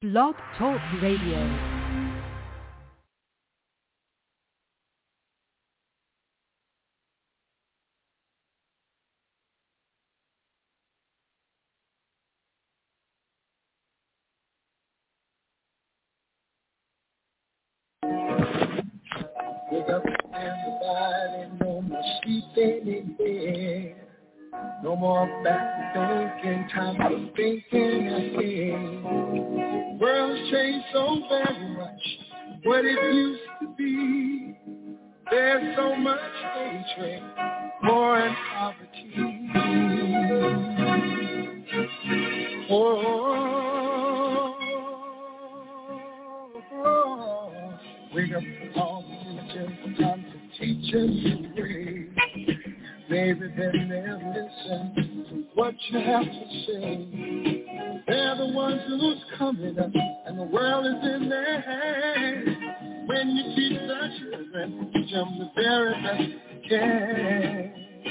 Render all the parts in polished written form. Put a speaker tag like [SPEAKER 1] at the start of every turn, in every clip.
[SPEAKER 1] Blog Talk Radio.
[SPEAKER 2] Wake up everybody, no more sleeping in bed. No more back thinking, time for thinking again. World's changed so very much, what it used to be. There's so much hatred, war and poverty. Wake up all the teachers, time to teach them the way. Maybe then they'll listen to what you have to say. They're the ones who's coming up, and the world is in their hands. When you teach the children, teach them the very best you can.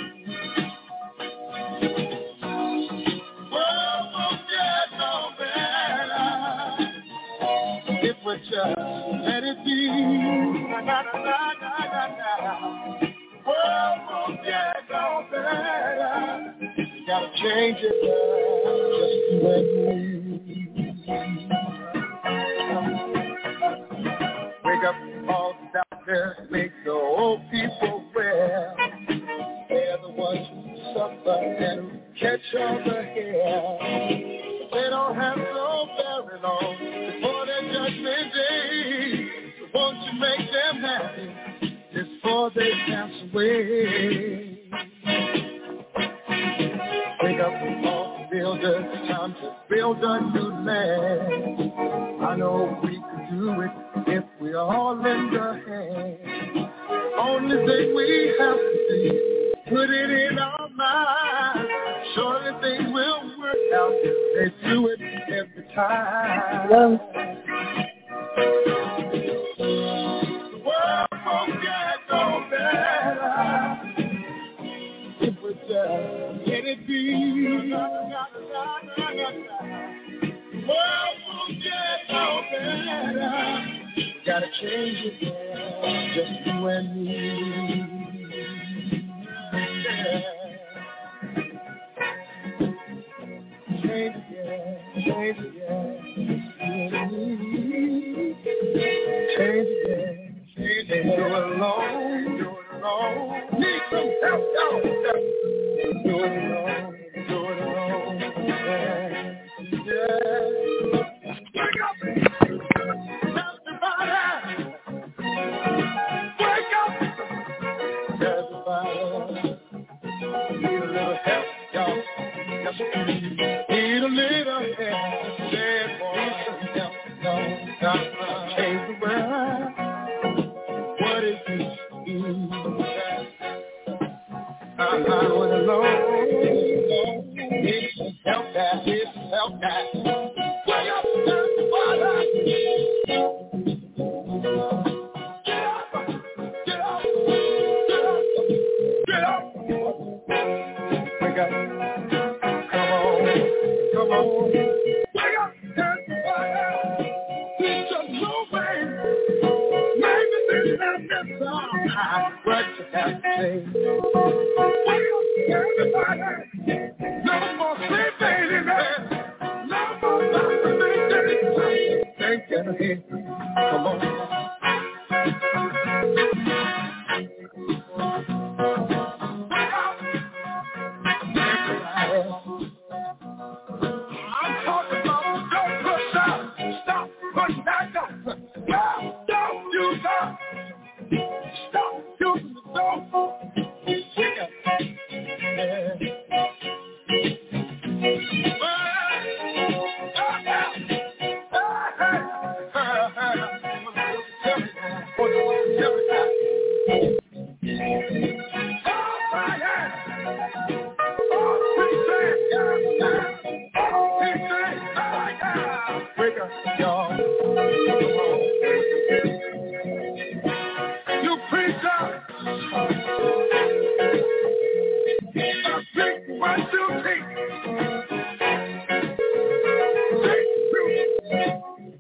[SPEAKER 2] World won't get no better if we just let it be. World won't get no better. You gotta change it just you and me. Wake up all the doctors, make the old people well. They're the ones who suffer and catch all the hair. They don't have so very long before their judgment day. So won't you make them happy before they pass away? Wake up all the builders, time to build a new land. I know we could do it if we all lend a hand. Only thing we have to do, put it in our minds. Surely things will work out. They do it every time. The world won't get no better if we just let it be. The world won't get no better. Gotta change it, just you and me. Yeah. Change it, change it, change it, change it. Do it alone, do it alone. Need some help, y'all. Do it alone, do it alone. Yeah. Wake up, everybody. Wake up, everybody. Need a little help, y'all. Need a little help. Say boy, help, no, change the world. What is this? I'm doing alone. Need some help that, need some help that. Wake up, everybody. Get up, get up, get up, get up. Wake up. Come on. Wake up, everybody. It's just moving. Maybe this is not what you have to say. Wake up, everybody. No more sleeping in bed. No more thinking ahead. Come on. I'm talking about don't push up, stop, push back up. Don't use up, stop using the door. Wake up, y'all. You preach up. Take what you take. Take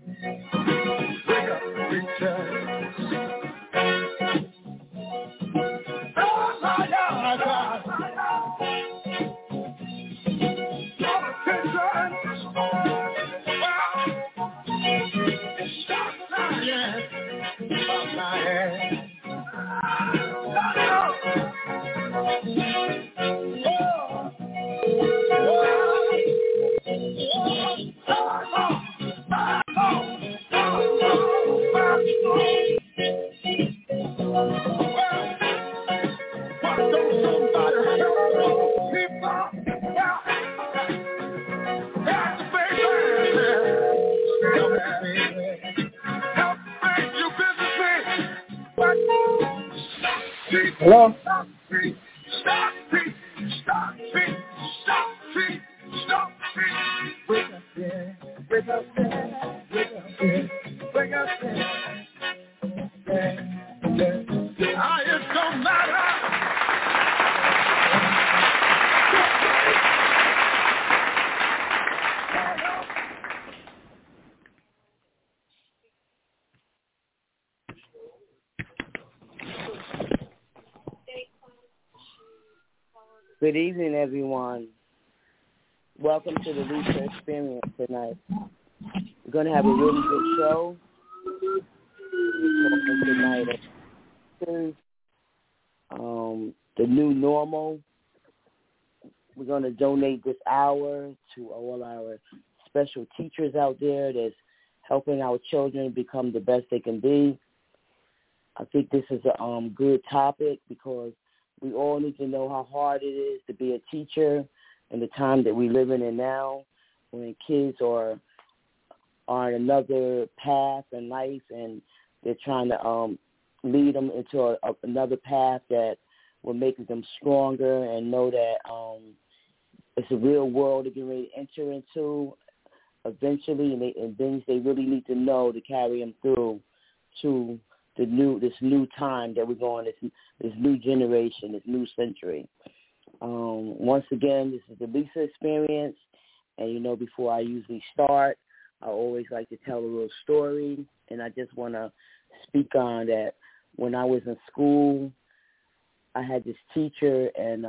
[SPEAKER 2] Hello? Stop free. Stop free. Stop free. Stop free. Stop free. Wake up, yeah. Wake up, yeah. Wake up, yeah. Wake up, yeah. It don't matter.
[SPEAKER 1] Good evening, everyone. Welcome to the Lisa Experience tonight. We're going to have a really good show. We're talking tonight the new normal. We're going to donate this hour to all our special teachers out there that's helping our children become the best they can be. I think this is a good topic because we all need to know how hard it is to be a teacher in the time that we're living in now, when kids are on another path in life and they're trying to lead them into another path that will make them stronger and know that it's a real world they're getting ready to enter into eventually, and things they really need to know to carry them through to this new time that we're going, this new generation, this new century. Once again, this is the Lisa Experience, and before I usually start, I always like to tell a little story, and I just want to speak on that. When I was in school, I had this teacher, and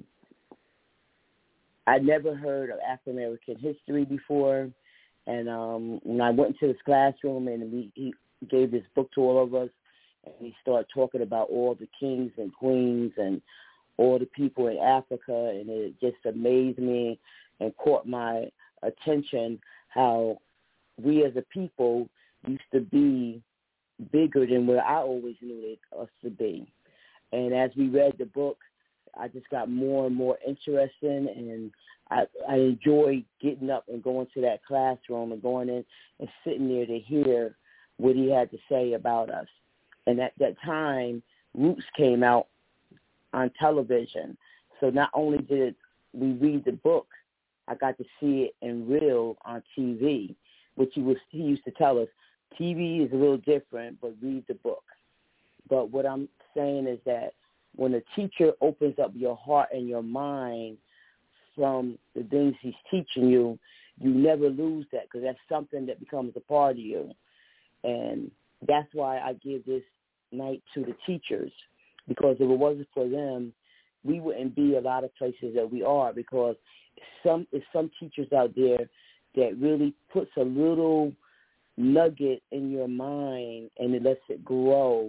[SPEAKER 1] I'd never heard of African American history before, and when I went into his classroom, and he gave this book to all of us, and he started talking about all the kings and queens and all the people in Africa, and it just amazed me and caught my attention how we as a people used to be bigger than where I always knew us to be. And as we read the book, I just got more and more interested, and I enjoyed getting up and going to that classroom and going in and sitting there to hear what he had to say about us. And at that time, Roots came out on television. So not only did we read the book, I got to see it in real on TV, which he used to tell us, TV is a little different, but read the book. But what I'm saying is that when a teacher opens up your heart and your mind from the things he's teaching you, you never lose that, because that's something that becomes a part of you. And that's why I give this night to the teachers, because if it wasn't for them, we wouldn't be a lot of places that we are, because some teachers out there that really puts a little nugget in your mind and it lets it grow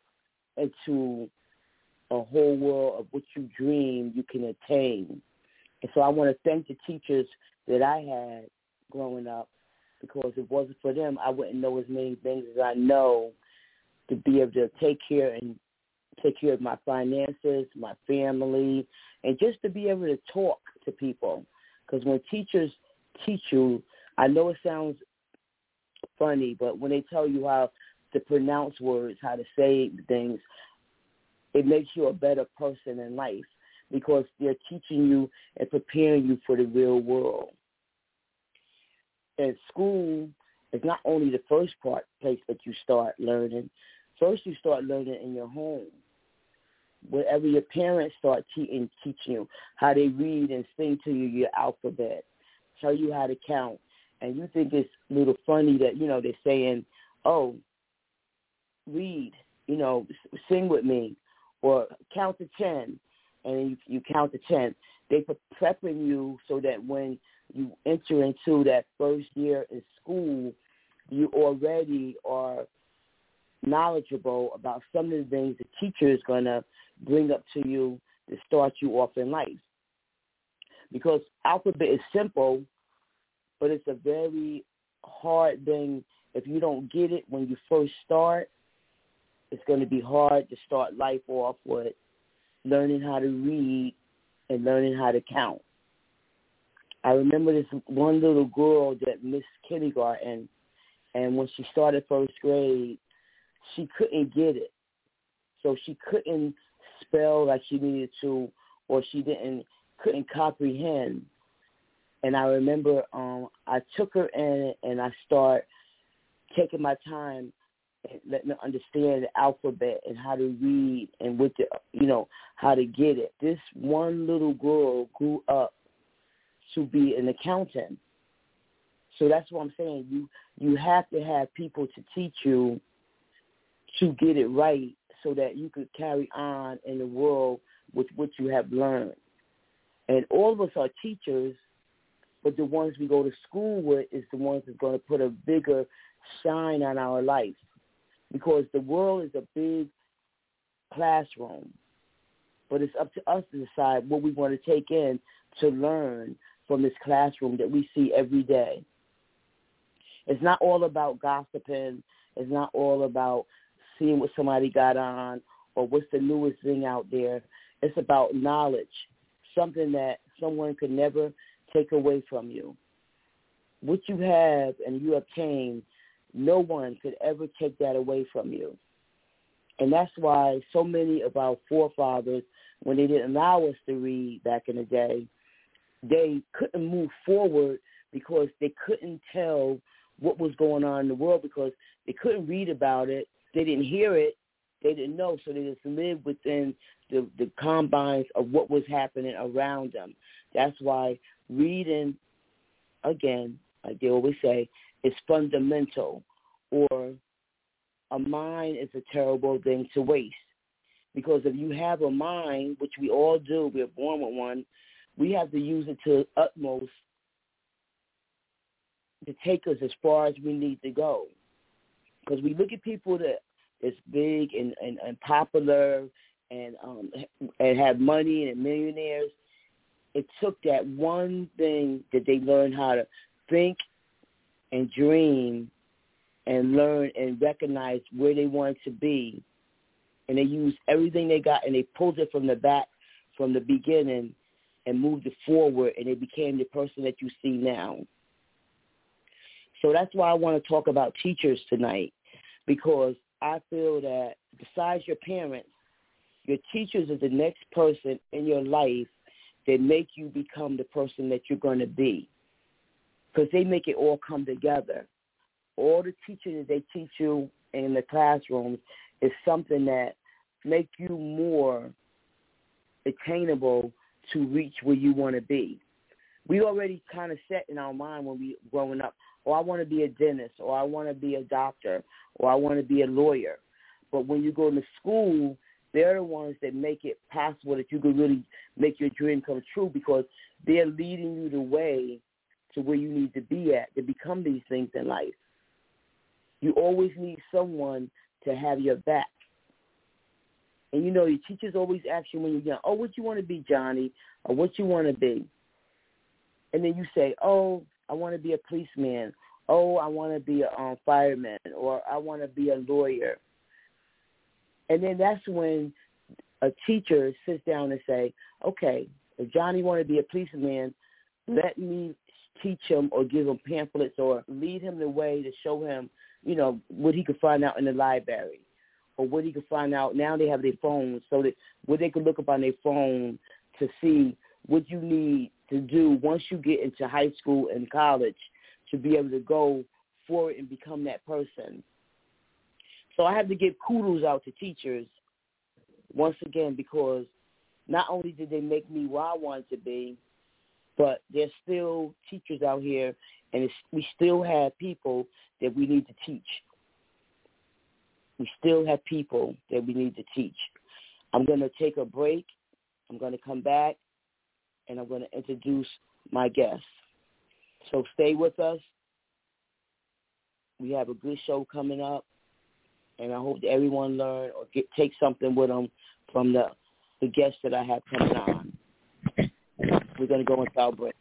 [SPEAKER 1] into a whole world of what you dream you can attain. And so I want to thank the teachers that I had growing up, because if it wasn't for them, I wouldn't know as many things as I know to be able to take care of my finances, my family, and just to be able to talk to people. Because when teachers teach you, I know it sounds funny, but when they tell you how to pronounce words, how to say things, it makes you a better person in life, because they're teaching you and preparing you for the real world. And school is not only the first place that you start learning. First, you start learning in your home. Wherever your parents start teaching you how they read and sing to you your alphabet, tell you how to count. And you think it's a little funny that, they're saying, oh, read, sing with me, or count to 10, and then you count to 10. They're prepping you so that when you enter into that first year in school, you already are knowledgeable about some of the things the teacher is going to bring up to you to start you off in life. Because alphabet is simple, but it's a very hard thing. If you don't get it when you first start, it's going to be hard to start life off with learning how to read and learning how to count. I remember this one little girl that missed kindergarten, and when she started first grade, she couldn't get it. So she couldn't spell like she needed to, or she couldn't comprehend. And I remember I took her in and I started taking my time and letting her understand the alphabet and how to read and how to get it. This one little girl grew up to be an accountant. So that's what I'm saying. You have to have people to teach you to get it right so that you could carry on in the world with what you have learned. And all of us are teachers, but the ones we go to school with is the ones that's going to put a bigger shine on our life, because the world is a big classroom, but it's up to us to decide what we want to take in to learn from this classroom that we see every day. It's not all about gossiping. It's not all about seeing what somebody got on or what's the newest thing out there. It's about knowledge, something that someone could never take away from you. What you have and you obtain, no one could ever take that away from you. And that's why so many of our forefathers, when they didn't allow us to read back in the day, they couldn't move forward because they couldn't tell what was going on in the world, because they couldn't read about it. They didn't hear it. They didn't know. So they just lived within the confines of what was happening around them. That's why reading, again, like they always say, is fundamental, or a mind is a terrible thing to waste. Because if you have a mind, which we all do, we're born with one, we have to use it to the utmost to take us as far as we need to go. Because we look at people that's big and popular and have money and millionaires. It took that one thing that they learned how to think and dream and learn and recognize where they wanted to be. And they used everything they got and they pulled it from the back, from the beginning, and moved it forward, and they became the person that you see now. So that's why I want to talk about teachers tonight, because I feel that besides your parents, your teachers are the next person in your life that make you become the person that you're going to be, because they make it all come together. All the teaching that they teach you in the classrooms is something that make you more attainable to reach where you want to be. We already kind of set in our mind when we growing up, I want to be a dentist, or I want to be a doctor, or I want to be a lawyer. But when you go to school, they're the ones that make it possible that you can really make your dream come true, because they're leading you the way to where you need to be at to become these things in life. You always need someone to have your back. And, your teachers always ask you when you're young, what you want to be, Johnny, or what you want to be. And then you say, I want to be a policeman. I want to be a fireman, or I want to be a lawyer. And then that's when a teacher sits down and say, okay, if Johnny want to be a policeman, let me teach him or give him pamphlets or lead him the way to show him, what he could find out in the library, or what he could find out. Now they have their phones, so that what they could look up on their phone to see what you need to do once you get into high school and college to be able to go forward and become that person. So I have to give kudos out to teachers once again, because not only did they make me where I wanted to be, but there's still teachers out here, and we still have people that we need to teach. We still have people that we need to teach. I'm going to take a break. I'm going to come back, and I'm going to introduce my guests. So stay with us. We have a good show coming up, and I hope that everyone learn or take something with them from the guests that I have coming on. We're going to go into our break.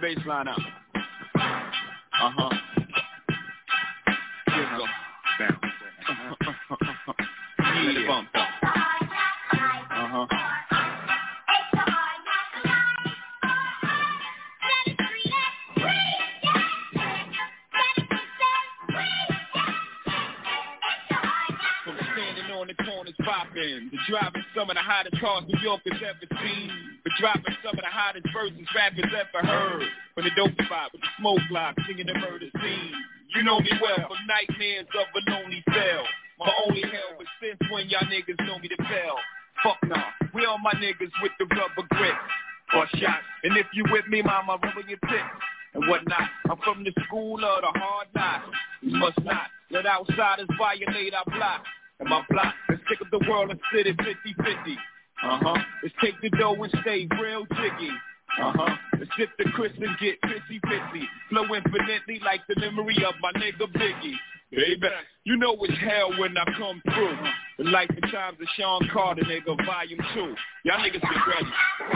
[SPEAKER 3] bass line out. Uh-huh. Here we go. Down. Let it bump though. Uh-huh. From standing on the corners popping, to driving some of the hottest cars New York has ever seen, for dropping some of the hottest verses rappers ever heard. From the dope spot with the smoke block, singing the murder scene. You know me well, from nightmares of a lonely cell. My only hell was since when y'all niggas know me to fail. Fuck nah, we all my niggas with the rubber grip or shot. And if you with me, mama, rubber your tip and whatnot. I'm from the school of the hard knocks. We must not let outsiders violate our block. And my block, let's pick up the world and split it 50-50. Let's take the dough and stay real jiggy. Let's sip the Chris and get pissy-pissy. Flow infinitely like the memory of my nigga Biggie. Baby, you know it's hell when I come through. The life and times of Sean Carter, nigga, volume 2. Y'all niggas get ready.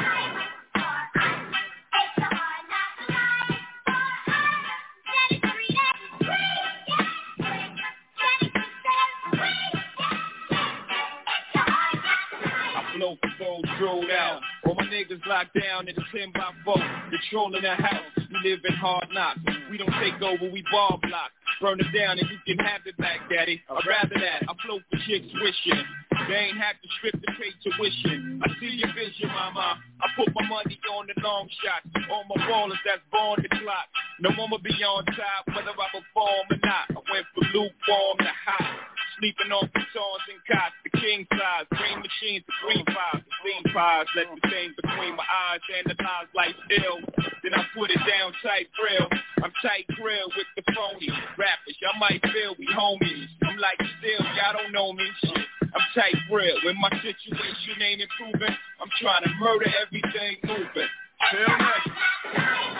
[SPEAKER 3] Flow for gold, drilled out. All my niggas locked down in the 10x4, controlling the house. We live in hard knocks. We don't take over, we ball block. Burn it down and you can have it back, daddy. I'd rather that. I float for chicks wishing they ain't have to strip to pay tuition. I see your vision, mama. I put my money on the long shots. All my ballers that's born the clock. No mama be on top, whether I perform or not. I went from lukewarm to hot. Sleeping on futons and cots, the king size, green machines, the green pies, the steam pies, let the thing between my eyes and the eyes like ill. Then I put it down tight grill. I'm tight grill with the phony rappers. Y'all might feel we homies. I'm like still, y'all don't know me. Shit, I'm tight grill. When my situation ain't improving, I'm trying to murder everything moving. Feel me?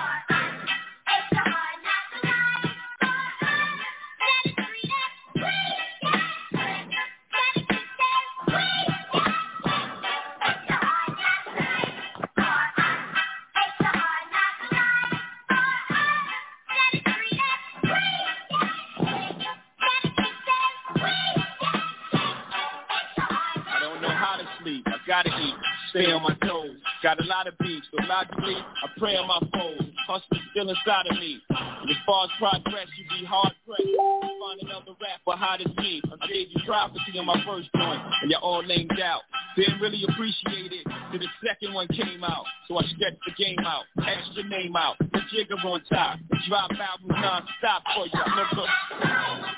[SPEAKER 3] Gotta eat, stay on my toes. Got a lot of beef, so logically, I pray on my foes. Hustle still inside of me. And as far as progress, you be hard pressed. Find another rapper hot as me. I gave you prophecy on my first joint, and you're all lamed out. Didn't really appreciate it till the second one came out. So I sketched the game out, extra name out, the jigger on top. Drop albums non-stop for you, nigga.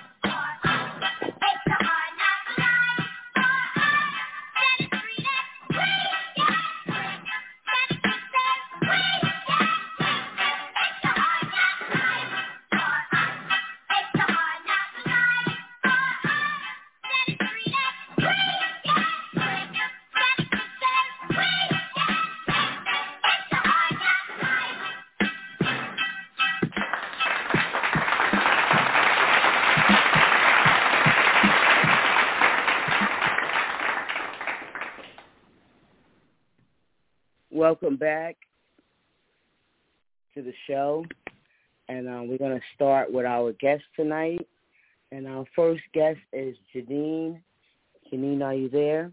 [SPEAKER 1] Welcome back to the show, and we're going to start with our guest tonight. And our first guest is Janine. Janine, are you there?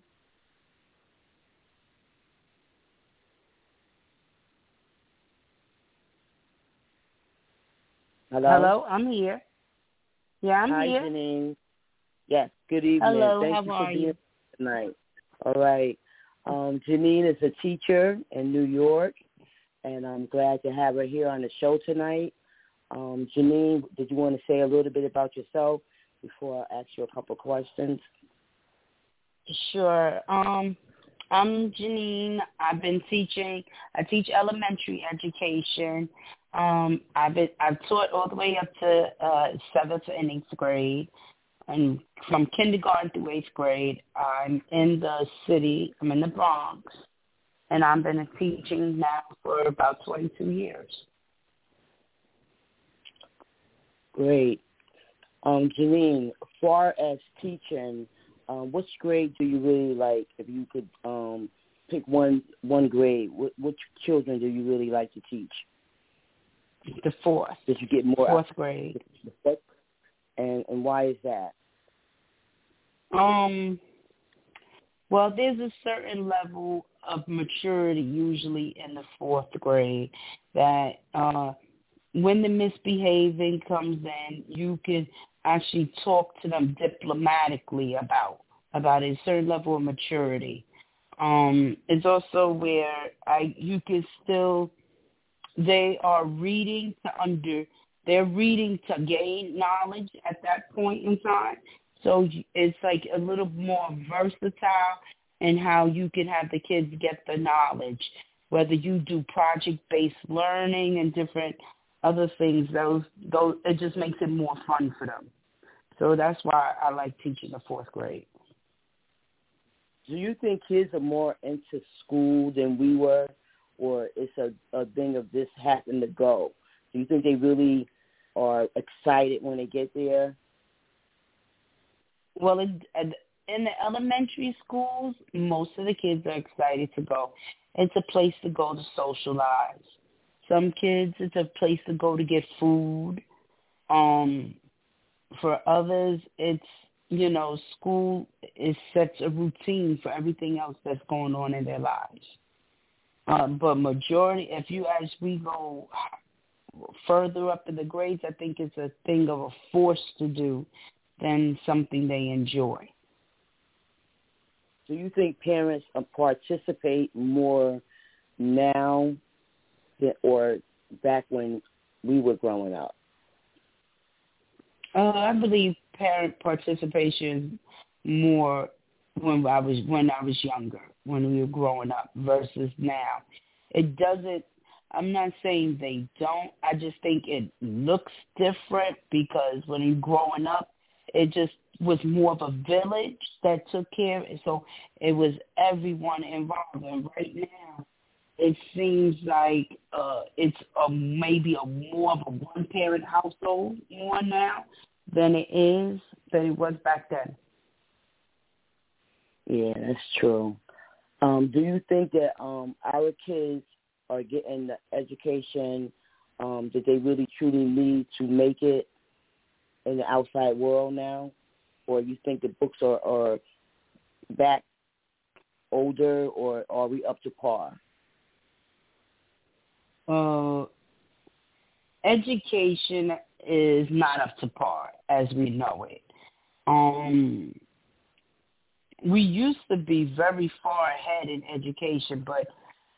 [SPEAKER 4] Hello, I'm here. Yeah, I'm
[SPEAKER 1] here. Hi, Janine. Yes, good evening.
[SPEAKER 4] Hello,
[SPEAKER 1] Thank
[SPEAKER 4] how
[SPEAKER 1] you for
[SPEAKER 4] are
[SPEAKER 1] being
[SPEAKER 4] you?
[SPEAKER 1] here tonight. All right. Janine is a teacher in New York, and I'm glad to have her here on the show tonight. Janine, did you want to say a little bit about yourself before I ask you a couple questions?
[SPEAKER 4] Sure. I'm Janine. I've been teaching. I teach elementary education. I've taught all the way up to 7th and 8th grade. And from kindergarten through 8th grade, I'm in the city. I'm in the Bronx, and I've been teaching now for about 22 years.
[SPEAKER 1] Great. Janine, as far as teaching, which grade do you really like? If you could pick one grade, which children do you really like to teach?
[SPEAKER 4] The fourth.
[SPEAKER 1] Did you get more?
[SPEAKER 4] Fourth grade.
[SPEAKER 1] The fourth? And why is that?
[SPEAKER 4] Well, there's a certain level of maturity usually in the fourth grade that when the misbehaving comes in, you can actually talk to them diplomatically about a certain level of maturity. It's also where you can still, they are reading they're reading to gain knowledge at that point in time. So it's like a little more versatile in how you can have the kids get the knowledge, whether you do project-based learning and different other things. Those it just makes it more fun for them. So that's why I like teaching the fourth grade.
[SPEAKER 1] Do you think kids are more into school than we were, or it's a thing of this having to go? Do you think they really are excited when they get there?
[SPEAKER 4] Well, in the elementary schools, most of the kids are excited to go. It's a place to go to socialize. Some kids, it's a place to go to get food. For others, it's, school sets a routine for everything else that's going on in their lives. But majority, as we go further up in the grades, I think it's a thing of a force to do than something they enjoy.
[SPEAKER 1] Do you think parents participate more now or back when we were growing up?
[SPEAKER 4] I believe parent participation more when I was younger, when we were growing up, versus now. It doesn't. I'm not saying they don't. I just think it looks different because when you're growing up, it just was more of a village that took care of it. So it was everyone involved. And right now, it seems like it's maybe more of a one-parent household more now than it was back then.
[SPEAKER 1] Yeah, that's true. Do you think that our kids are getting the education that they really truly need to make it in the outside world now? Or you think the books are back older, or are we up to par?
[SPEAKER 4] Education is not up to par as we know it. We used to be very far ahead in education, but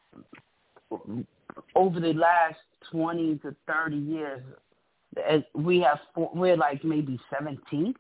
[SPEAKER 4] over the last 20 to 30 years, we're like maybe 17th.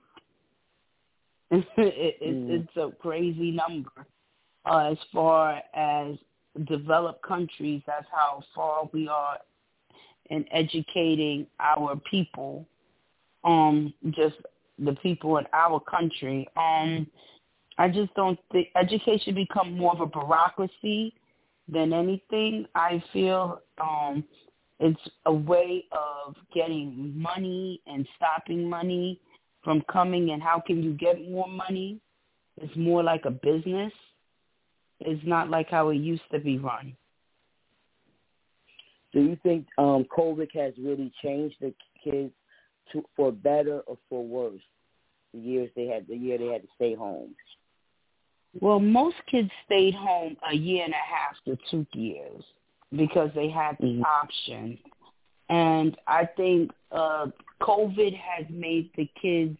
[SPEAKER 4] It's a crazy number. As far as developed countries, that's how far we are in educating our people, just the people in our country. I just don't think education become more of a bureaucracy than anything. I feel it's a way of getting money and stopping money from coming, and how can you get more money? It's more like a business. It's not like how it used to be run.
[SPEAKER 1] Do you think COVID has really changed the kids for better or for worse? The year they had to stay home.
[SPEAKER 4] Well, most kids stayed home a year and a half to 2 years because they had the option. And I think COVID has made the kids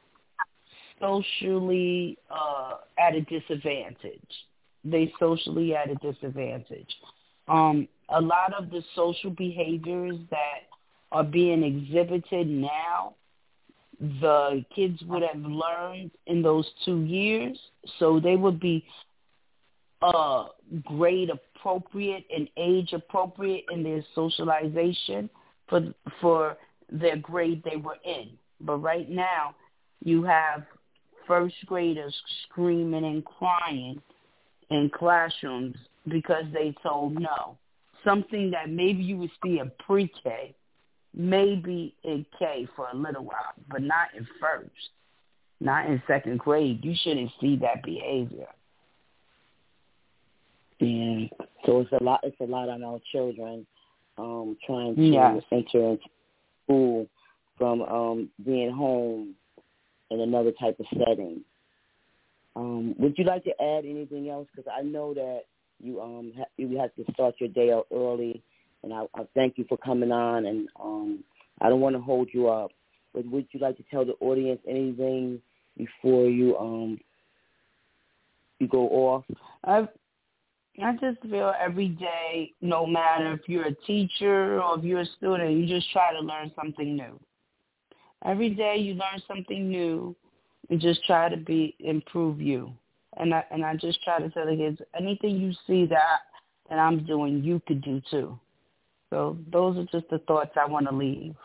[SPEAKER 4] socially at a disadvantage. They socially at a disadvantage. A lot of the social behaviors that are being exhibited now, the kids would have learned in those 2 years, so they would be grade appropriate and age appropriate in their socialization for their grade they were in. But right now, you have first graders screaming and crying in classrooms because they told no. Something that maybe you would see in pre-K, maybe in K for a little while, but not in first, not in second grade. You shouldn't see that behavior.
[SPEAKER 1] Yeah. So it's a lot on our children. trying to enter into school from being home in another type of setting. Would you like to add anything else? Because I know that you have to start your day out early, and I thank you for coming on, and I don't want to hold you up. But would you like to tell the audience anything before you go off?
[SPEAKER 4] I just feel every day, no matter if you're a teacher or if you're a student, you just try to learn something new. Every day you learn something new. You just try to improve you. And I just try to tell the kids, anything you see that I'm doing, you could do too. So those are just the thoughts I want to leave.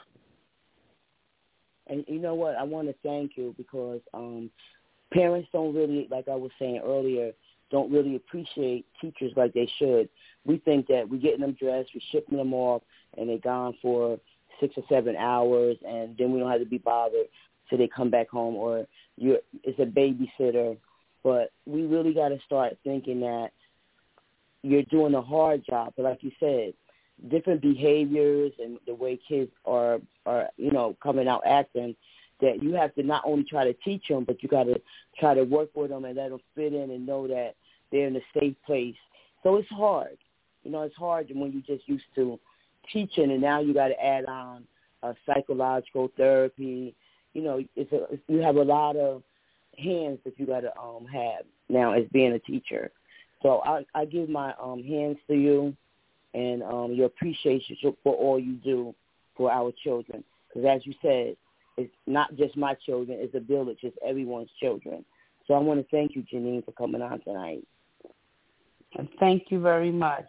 [SPEAKER 1] And you know what? I want to thank you because parents don't really, like I was saying earlier, don't really appreciate teachers like they should. We think that we're getting them dressed, we're shipping them off, and they're gone for 6 or 7 hours, and then we don't have to be bothered till they come back home, or it's a babysitter. But we really got to start thinking that you're doing a hard job. But like you said, different behaviors and the way kids are coming out acting, that you have to not only try to teach them, but you got to try to work with them and let them fit in and know that they're in a safe place. So it's hard. It's hard when you're just used to teaching, and now you got to add on psychological therapy. You have a lot of hands that you got to have now as being a teacher. So I give my hands to you and your appreciation for all you do for our children. Because as you said, it's not just my children, it's a village, it's everyone's children. So I want to thank you, Janine, for coming on tonight.
[SPEAKER 4] And thank you very much.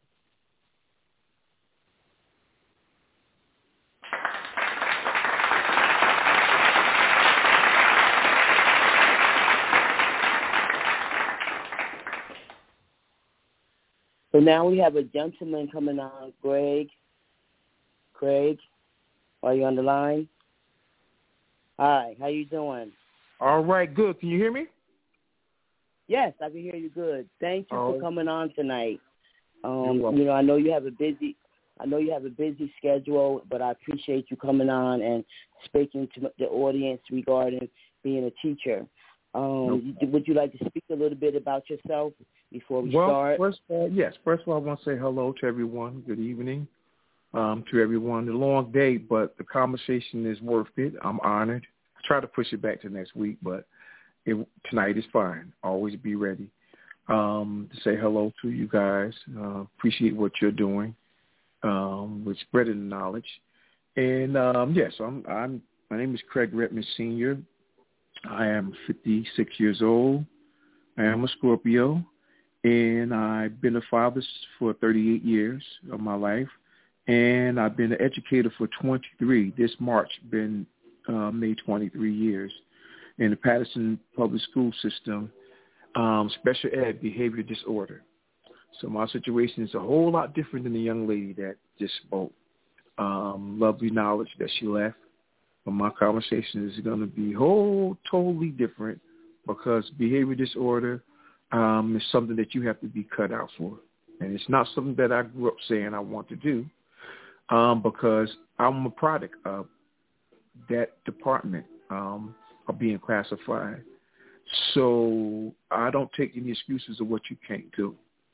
[SPEAKER 1] So now we have a gentleman coming on, Greg. Craig, are you on the line? Hi, how you doing?
[SPEAKER 5] All right, good. Can you hear me?
[SPEAKER 1] Yes, I can hear you good. Thank you for coming on tonight.
[SPEAKER 5] You're welcome.
[SPEAKER 1] I know you have a busy schedule, but I appreciate you coming on and speaking to the audience regarding being a teacher. Would you like to speak a little bit about yourself before we start?
[SPEAKER 5] First of all, I want to say hello to everyone. Good evening to everyone. It's a long day, but the conversation is worth it. I'm honored. I try to push it back to next week, but tonight is fine. Always be ready to say hello to you guys. Appreciate what you're doing with spreading the knowledge. And my name is Craig Redman Sr. I am 56 years old. I am a Scorpio, and I've been a father for 38 years of my life, and I've been an educator for 23. This March been made 23 years in the Patterson Public School System, special ed, behavior disorder. So my situation is a whole lot different than the young lady that just spoke. Lovely knowledge that she left. But my conversation is going to be totally different, because behavior disorder is something that you have to be cut out for. And it's not something that I grew up saying I want to do, because I'm a product of that department of being classified. So I don't take any excuses of what you can't do.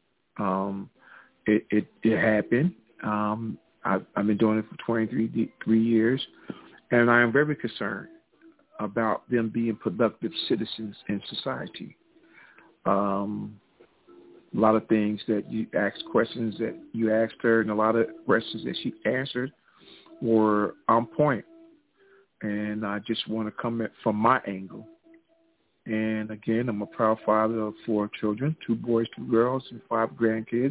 [SPEAKER 5] It happened. I've been doing it for 23 years. And I am very concerned about them being productive citizens in society. A lot of things that you asked, questions that you asked her, and a lot of questions that she answered were on point. And I just want to come from my angle. And again, I'm a proud father of 4 children, 2 boys, 2 girls, and 5 grandkids.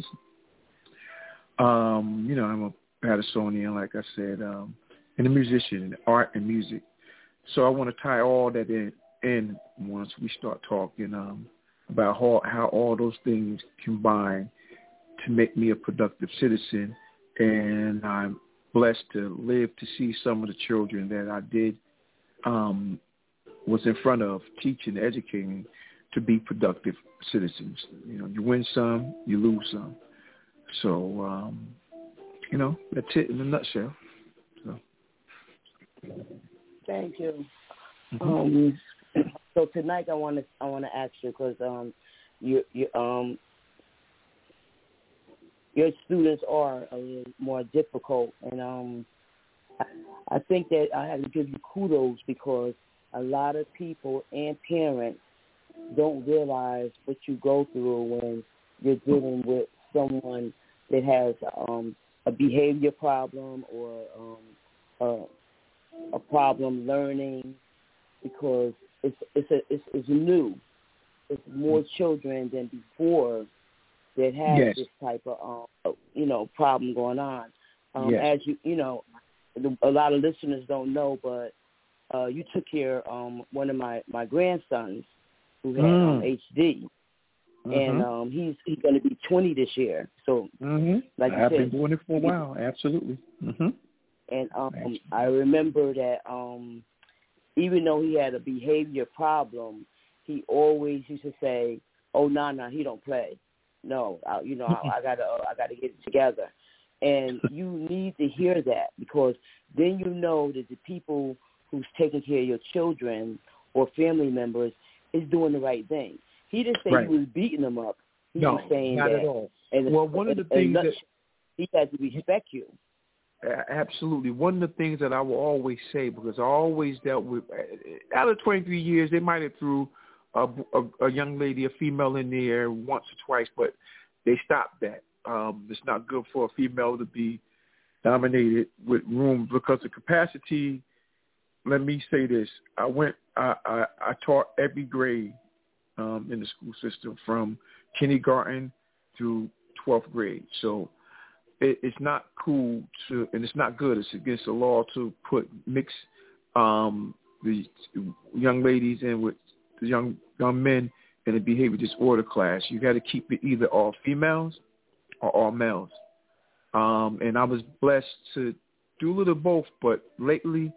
[SPEAKER 5] I'm a Pattersonian, like I said, and a musician in art and music. So I want to tie all that in once we start talking about how all those things combine to make me a productive citizen. And I'm blessed to live to see some of the children that I did was in front of, teaching, educating, to be productive citizens. You win some, you lose some. So, that's it in a nutshell. So.
[SPEAKER 1] Thank you.
[SPEAKER 5] Mm-hmm.
[SPEAKER 1] So tonight I want to ask you, because your students are a little more difficult, and I think that I have to give you kudos, because a lot of people and parents don't realize what you go through when you're dealing with someone that has a behavior problem or a problem learning, because it's new. It's more children than before that have this type of problem going on. As a lot of listeners don't know, but you took care of one of my grandsons who had HD, and he's going to be 20 this year. So, like you
[SPEAKER 5] I've
[SPEAKER 1] said,
[SPEAKER 5] been doing it for a while. Absolutely.
[SPEAKER 1] And I remember that even though he had a behavior problem, he always used to say, "Oh, no, he don't play. No, I gotta get it together." And you need to hear that, because then you know that the people who's taking care of your children or family members is doing the right thing. He didn't say he was beating them up. He was saying
[SPEAKER 5] not
[SPEAKER 1] that.
[SPEAKER 5] At all.
[SPEAKER 1] And
[SPEAKER 5] one of the things that
[SPEAKER 1] he had to respect you.
[SPEAKER 5] Absolutely. One of the things that I will always say, because I always dealt with, out of 23 years, they might have threw a young lady, a female in there once or twice, but they stopped that. It's not good for a female to be dominated with room because of capacity. Let me say this. I taught every grade in the school system from kindergarten through 12th grade. So it's not cool to, and it's not good. It's against the law to mix the young ladies in with the young men in a behavior disorder class. You got to keep it either all females or all males. And I was blessed to do a little of both, but lately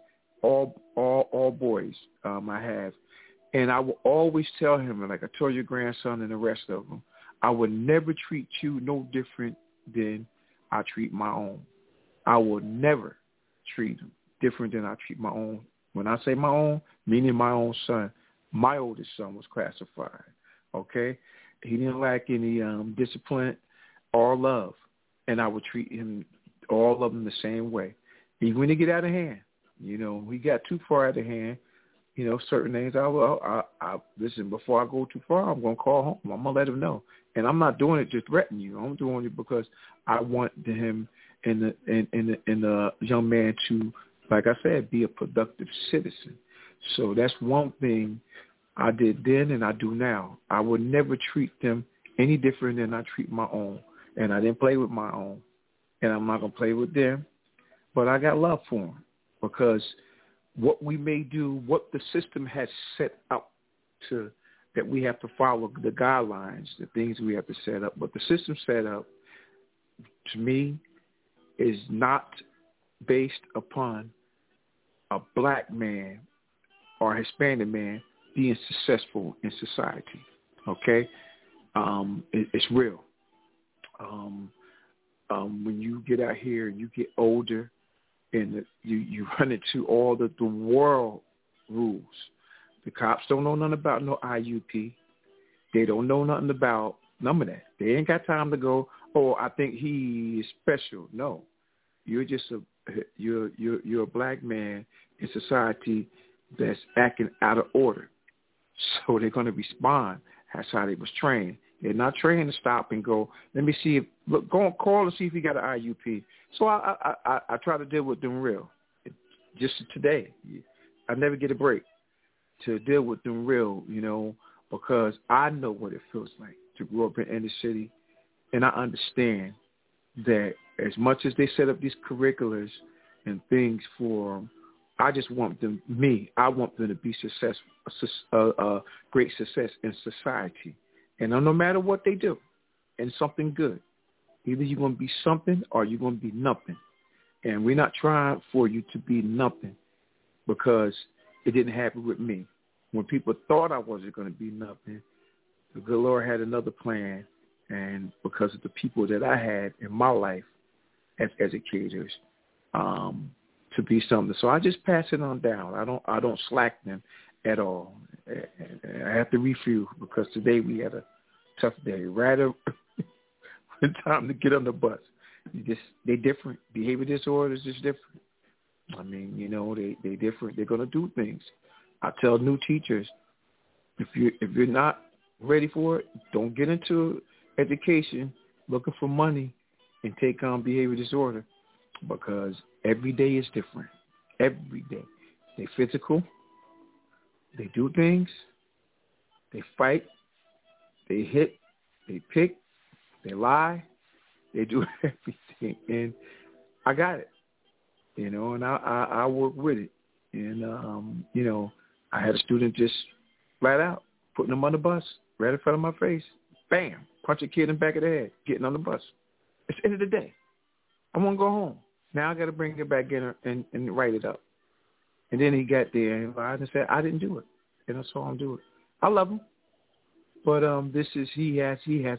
[SPEAKER 5] all boys I have. And I will always tell him, like I told your grandson and the rest of them, I would never treat you no different than I treat my own. I will never treat them different than I treat my own. When I say my own, meaning my own son. My oldest son was classified, okay? He didn't lack any discipline or love, and I would treat him, all of them, the same way. Even when they get out of hand, we got too far out of hand, certain things, I listen, before I go too far, I'm going to call home. I'm going to let him know. And I'm not doing it just threatening you. I'm doing it because I want him and the young man to, like I said, be a productive citizen. So that's one thing I did then and I do now. I would never treat them any different than I treat my own. And I didn't play with my own. And I'm not going to play with them. But I got love for them, because what we may do, what the system has set up to, that we have to follow the guidelines, the things we have to set up. But the system set up, to me, is not based upon a black man or a Hispanic man being successful in society. Okay? It's real. When you get out here and you get older, and you run into all the world rules. The cops don't know nothing about no IUP. They don't know nothing about none of that. They ain't got time to go, oh, I think he is special. No, you're just you're a black man in society that's acting out of order. So they're going to respond. That's how they was trained. They're not trained to stop and go, let me see, go and call and see if he got an IUP. So I try to deal with them real. Just today, I never get a break to deal with them real, because I know what it feels like to grow up in inner city, and I understand that as much as they set up these curriculars and things for them, I just want them, I want them to be successful, great success in society. And no matter what they do, and something good. Either you're going to be something or you're going to be nothing. And we're not trying for you to be nothing, because it didn't happen with me. When people thought I wasn't going to be nothing, the good Lord had another plan. And because of the people that I had in my life as educators to be something. So I just pass it on down. I don't slack them at all. I have to refuel because today we had a tough day. Rather, time to get on the bus. They're different. Behavior disorders is different. I mean, they different. They're gonna do things. I tell new teachers, if you're not ready for it, don't get into education looking for money and take on behavior disorder, because every day is different. Every day. They're physical. They do things. They fight. They hit. They pick. They lie. They do everything. And I got it. And I work with it. And, I had a student just flat out putting them on the bus right in front of my face. Bam. Punch a kid in the back of the head, getting on the bus. It's the end of the day. I want to go home. Now I got to bring it back in and write it up. And then he got there and lied and said, I didn't do it. And I saw him do it. I love him. But he has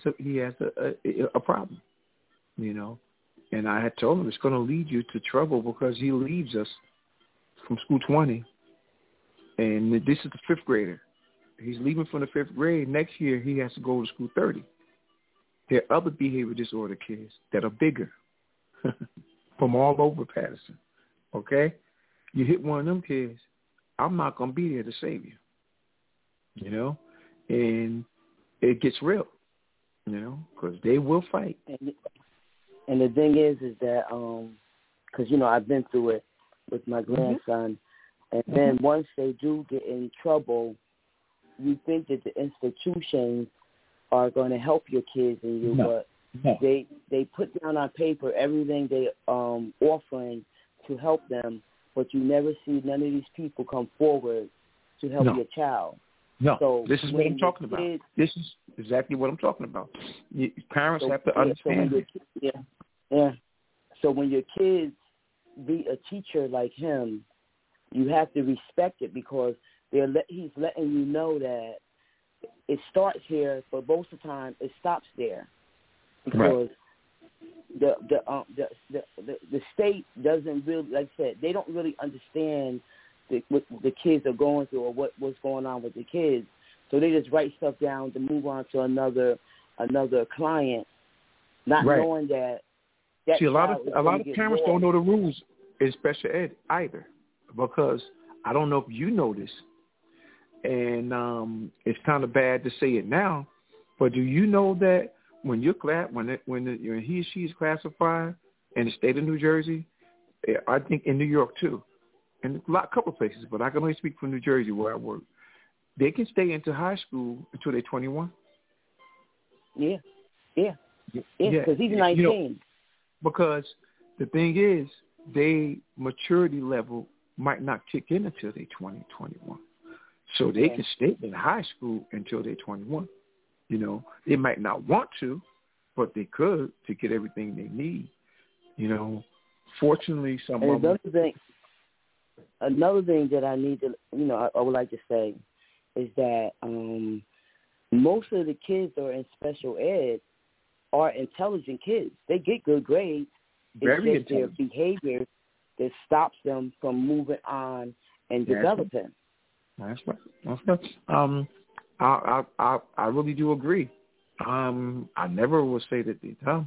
[SPEAKER 5] a problem, And I had told him it's going to lead you to trouble because he leaves us from school 20. And this is the fifth grader. He's leaving from the fifth grade. Next year, he has to go to school 30. There are other behavior disorder kids that are bigger from all over Patterson, okay? You hit one of them kids, I'm not going to be there to save you, And it gets real, because they will fight.
[SPEAKER 1] And the thing is that, because, I've been through it with my grandson, and then once they do get in trouble, you think that the institutions are going to help your kids and you, but they put down on paper everything they offering to help them, but you never see none of these people come forward to help your child.
[SPEAKER 5] No,
[SPEAKER 1] so
[SPEAKER 5] this is what I'm talking about. This is exactly what I'm talking about. Parents have to understand.
[SPEAKER 1] So when your kids be a teacher like him, you have to respect it because he's letting you know that it starts here, but most of the time it stops there because the state doesn't really, like I said, they don't really understand what the kids are going through or what's going on with the kids. So they just write stuff down to move on to another client, not knowing that.
[SPEAKER 5] See, a lot of parents don't know the rules in special ed either, because I don't know if you know this, and it's kind of bad to say it now, but do you know that when he or she is classified in the state of New Jersey, I think in New York too, and a couple of places, but I can only speak for New Jersey where I work, they can stay into high school until they're 21.
[SPEAKER 1] Yeah, because he's 19.
[SPEAKER 5] Because the thing is, their maturity level might not kick in until they're 20, 21. So they can stay in high school until they're 21. They might not want to, but they could to get everything they need. Fortunately, some of them.
[SPEAKER 1] Another thing that I need to, I would like to say is that most of the kids that are in special ed are intelligent kids. They get good grades.
[SPEAKER 5] Very
[SPEAKER 1] it's just their behavior that stops them from moving on and developing.
[SPEAKER 5] That's right. I really do agree. I never will say that they're dumb.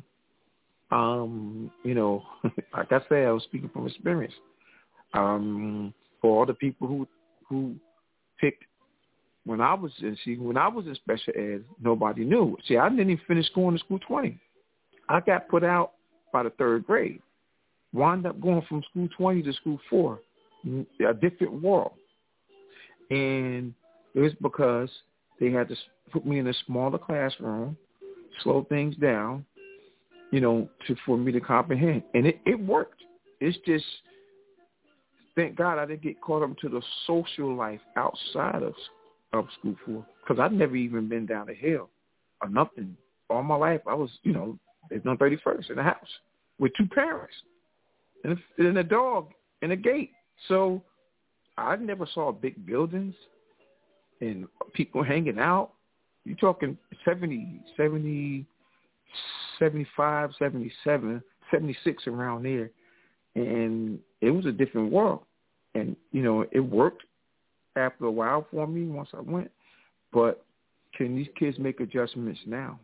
[SPEAKER 5] Like I said, I was speaking from experience. For all the people who picked when I was in special ed, nobody knew. See, I didn't even finish going to school 20. I got put out by the third grade. Wound up going from school 20 to school 4, a different world. And it was because they had to put me in a smaller classroom, slow things down, for me to comprehend. And it worked. It's just, thank God I didn't get caught up into the social life outside of school 4, because I'd never even been down the hill or nothing. All my life, I was, lived on 31st in the house with 2 parents and a dog and a gate. So I never saw big buildings and people hanging out. You're talking 70, 70, 75, 77, 76 around there, and it was a different world. And, it worked after a while for me once I went. But can these kids make adjustments now?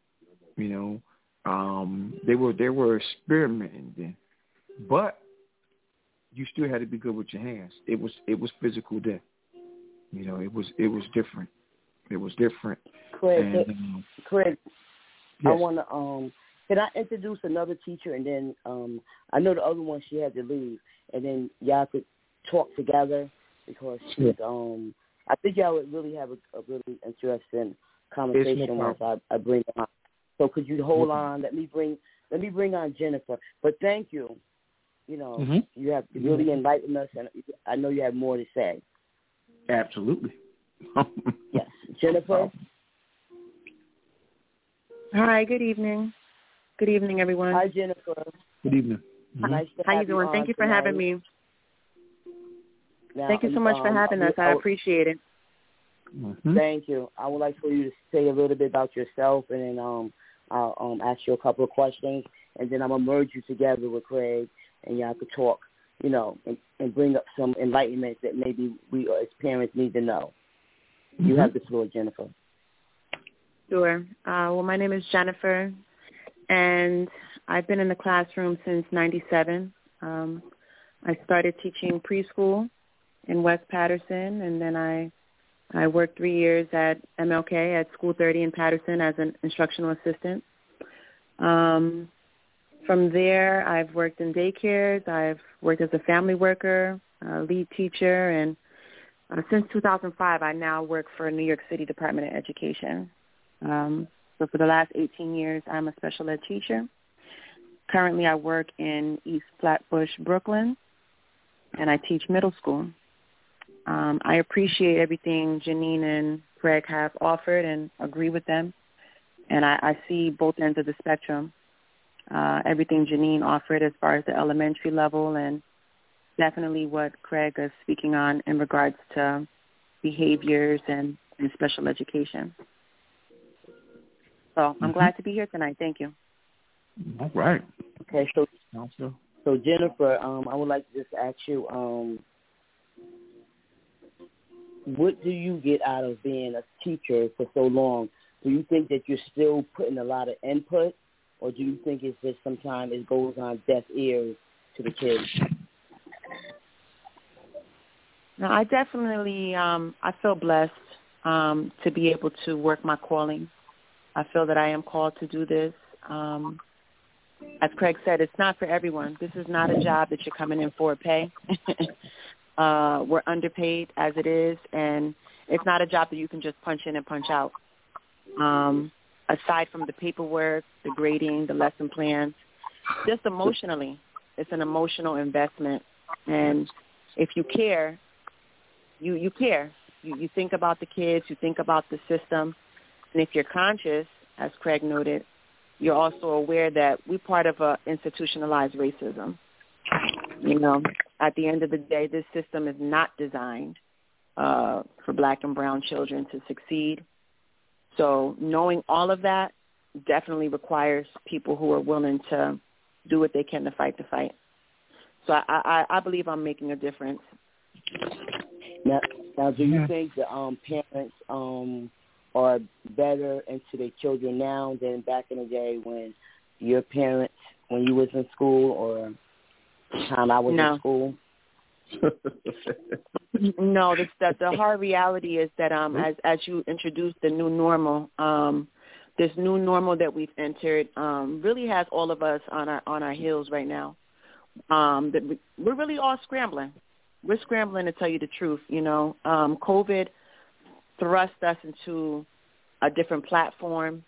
[SPEAKER 5] They were experimenting then. But you still had to be good with your hands. It was physical then. It was different. It was different.
[SPEAKER 1] Craig,
[SPEAKER 5] Yes.
[SPEAKER 1] I want to can I introduce another teacher, and then I know the other one, she had to leave, and then y'all could talk together, because she's I think y'all would really have a really interesting conversation once I bring them on. So could you hold on? Let me bring on Jennifer. But thank you. You have really enlightened us, and I know you have more to say.
[SPEAKER 5] Absolutely.
[SPEAKER 1] Yes, Jennifer.
[SPEAKER 6] Hi. Good evening. Good evening, everyone.
[SPEAKER 1] Hi, Jennifer.
[SPEAKER 5] Good evening.
[SPEAKER 1] Nice to
[SPEAKER 6] How
[SPEAKER 1] have
[SPEAKER 6] you doing? Thank you for
[SPEAKER 1] tonight.
[SPEAKER 6] having me.
[SPEAKER 1] Now,
[SPEAKER 6] Thank you so much for having us. I appreciate it.
[SPEAKER 1] Thank you. I would like for you to say a little bit about yourself, and then I'll ask you a couple of questions, and then I'm going to merge you together with Craig, and y'all could talk, and bring up some enlightenment that maybe we as parents need to know. You have the floor, Jennifer.
[SPEAKER 6] Sure. Well, my name is Jennifer, and I've been in the classroom since '97. I started teaching preschool in West Patterson, and then I worked 3 years at MLK at School 30 in Patterson as an instructional assistant. From there, I've worked in daycares. I've worked as a family worker, lead teacher, and since 2005, I now work for New York City Department of Education. So for the last 18 years, I'm a special ed teacher. Currently, I work in East Flatbush, Brooklyn, and I teach middle school. I appreciate everything Janine and Greg have offered and agree with them. And I see both ends of the spectrum. Everything Janine offered as far as the elementary level, and definitely what Craig is speaking on in regards to behaviors and special education. So I'm glad to be here tonight. Thank you.
[SPEAKER 5] All right.
[SPEAKER 1] Okay, so Jennifer, I would like to just ask you, what do you get out of being a teacher for so long? Do you think that you're still putting a lot of input, or do you think it's just sometimes it goes on deaf ears to the kids?
[SPEAKER 6] No, I definitely, I feel blessed to be able to work my calling. I feel that I am called to do this. As Craig said, it's not for everyone. This is not a job that you're coming in for pay. We're underpaid as it is, and it's not a job that you can just punch in and punch out. Aside from the paperwork, the grading, the lesson plans, just emotionally, it's an emotional investment. And if you care, you care. You think about the kids, you think about the system, and if you're conscious, as Craig noted, you're also aware that we're part of a institutionalized racism. At the end of the day, this system is not designed for black and brown children to succeed. So knowing all of that definitely requires people who are willing to do what they can to fight the fight. So I believe I'm making a difference.
[SPEAKER 1] Now, do you think the parents are better into their children now than back in the day when your parents, when you was in school, or the time I was in school?
[SPEAKER 6] No, the hard reality is that as you introduced the new normal, this new normal that we've entered really has all of us on our heels right now. We're really all scrambling. We're scrambling, to tell you the truth. COVID thrust us into a different platform.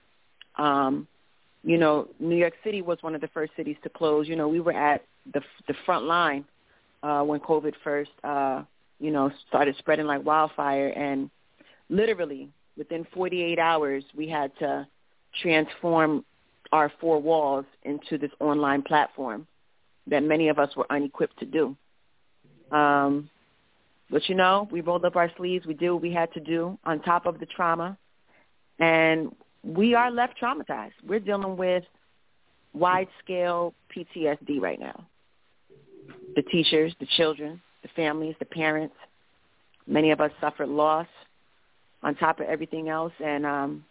[SPEAKER 6] New York City was one of the first cities to close. We were at the front line when COVID first, started spreading like wildfire. And literally within 48 hours, we had to transform our four walls into this online platform that many of us were unequipped to do. But, we rolled up our sleeves. We did what we had to do on top of the trauma. And we are left traumatized. We're dealing with wide-scale PTSD right now. The teachers, the children, the families, the parents. Many of us suffered loss on top of everything else. And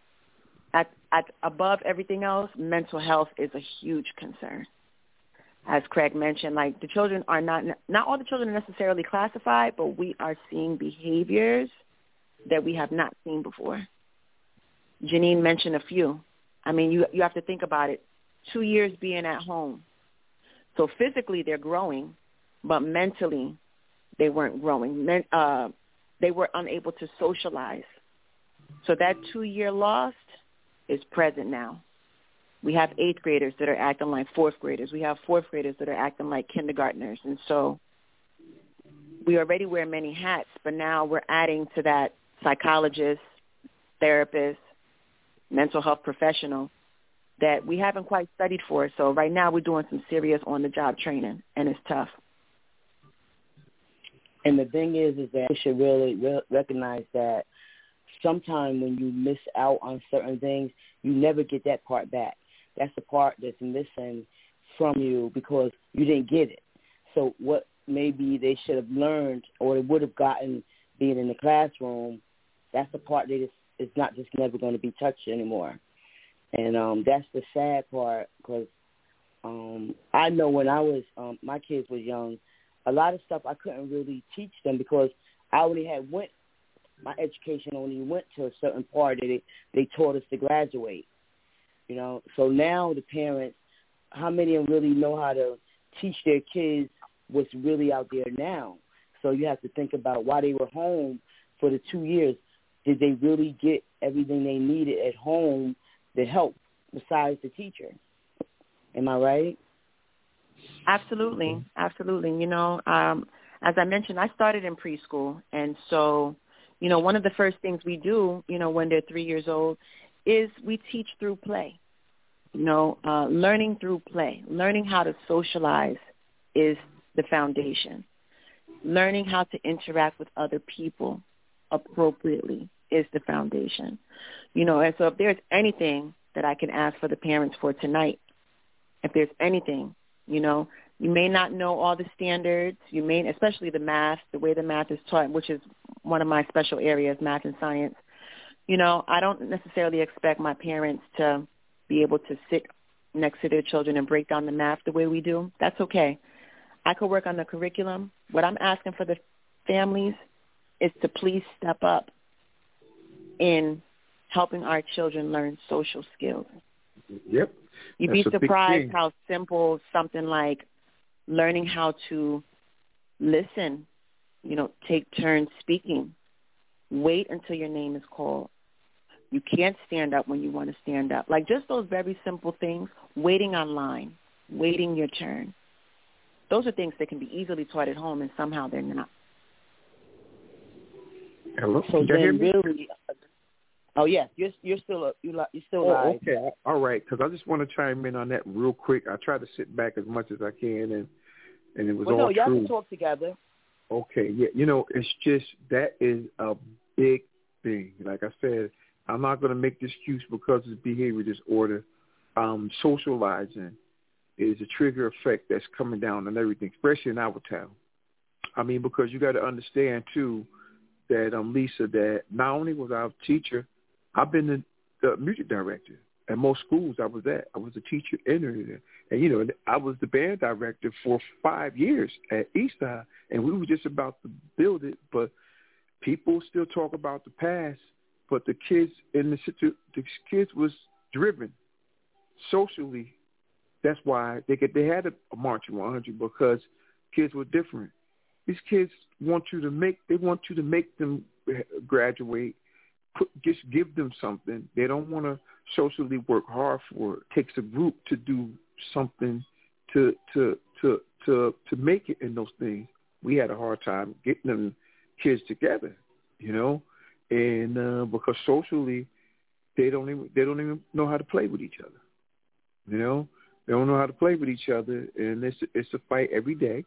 [SPEAKER 6] at above everything else, mental health is a huge concern. As Craig mentioned, like the children are not all the children are necessarily classified, but we are seeing behaviors that we have not seen before. Janine mentioned a few. I mean, you have to think about it. 2 years being at home. So physically they're growing, but mentally they weren't growing. They were unable to socialize. So that 2-year loss is present now. We have 8th graders that are acting like 4th graders. We have 4th graders that are acting like kindergartners. And so we already wear many hats, but now we're adding to that psychologists, therapists, mental health professional that we haven't quite studied for. So right now we're doing some serious on-the-job training, and it's tough.
[SPEAKER 1] And the thing is that we should really recognize that sometimes when you miss out on certain things, you never get that part back. That's the part that's missing from you because you didn't get it. So what maybe they should have learned or they would have gotten being in the classroom, that's the part that is not just never going to be touched anymore. And that's the sad part because I know when I was my kids were young, a lot of stuff I couldn't really teach them because I only had my education only went to a certain part that they taught us to graduate. You know, so now the parents, how many of them really know how to teach their kids what's really out there now? So you have to think about why they were home for the 2 years. Did they really get everything they needed at home to help besides the teacher? Am I right?
[SPEAKER 6] Absolutely. Absolutely. You know, as I mentioned, I started in preschool. And so, you know, one of the first things we do, you know, when they're 3 years old is we teach through play. You know, learning through play. Learning how to socialize is the foundation. Learning how to interact with other people appropriately is the foundation. You know, and so if there's anything that I can ask for the parents for tonight, if there's anything, you know, you may not know all the standards. You may, especially the math, the way the math is taught, which is one of my special areas, math and science. You know, I don't necessarily expect my parents to be able to sit next to their children and break down the math the way we do. That's okay. I could work on the curriculum. What I'm asking for the families is to please step up in helping our children learn social skills.
[SPEAKER 5] Yep.
[SPEAKER 6] You'd be surprised how simple something like learning how to listen, you know, take turns speaking, wait until your name is called. You can't stand up when you want to stand up. Like just those very simple things, waiting online, waiting your turn. Those are things that can be easily taught at home, and somehow they're not.
[SPEAKER 5] Hello?
[SPEAKER 1] So then really, oh, yeah, you're still live.
[SPEAKER 5] Okay, all right, because I just want to chime in on that real quick. I try to sit back as much as I can, and it was all true.
[SPEAKER 1] Y'all can talk together.
[SPEAKER 5] Okay, yeah, you know, it's just that is a big thing. Like I said, I'm not going to make the excuse because it's behavior disorder. Socializing is a trigger effect that's coming down on everything, especially in our town. I mean, because you got to understand, too, that, Lisa, that not only was I a teacher, I've been the music director at most schools I was at. I was a teacher and you know, I was the band director for 5 years at Eastside, and we were just about to build it, but people still talk about the past. But the kids the kids was driven socially. That's why they had a marching 100 because kids were different. These kids want you to make them graduate. Just give them something. They don't want to socially work hard for it. It takes a group to do something to make it in those things. We had a hard time getting them kids together, you know. And because socially, they don't even know how to play with each other. You know, they don't know how to play with each other, and it's a fight every day.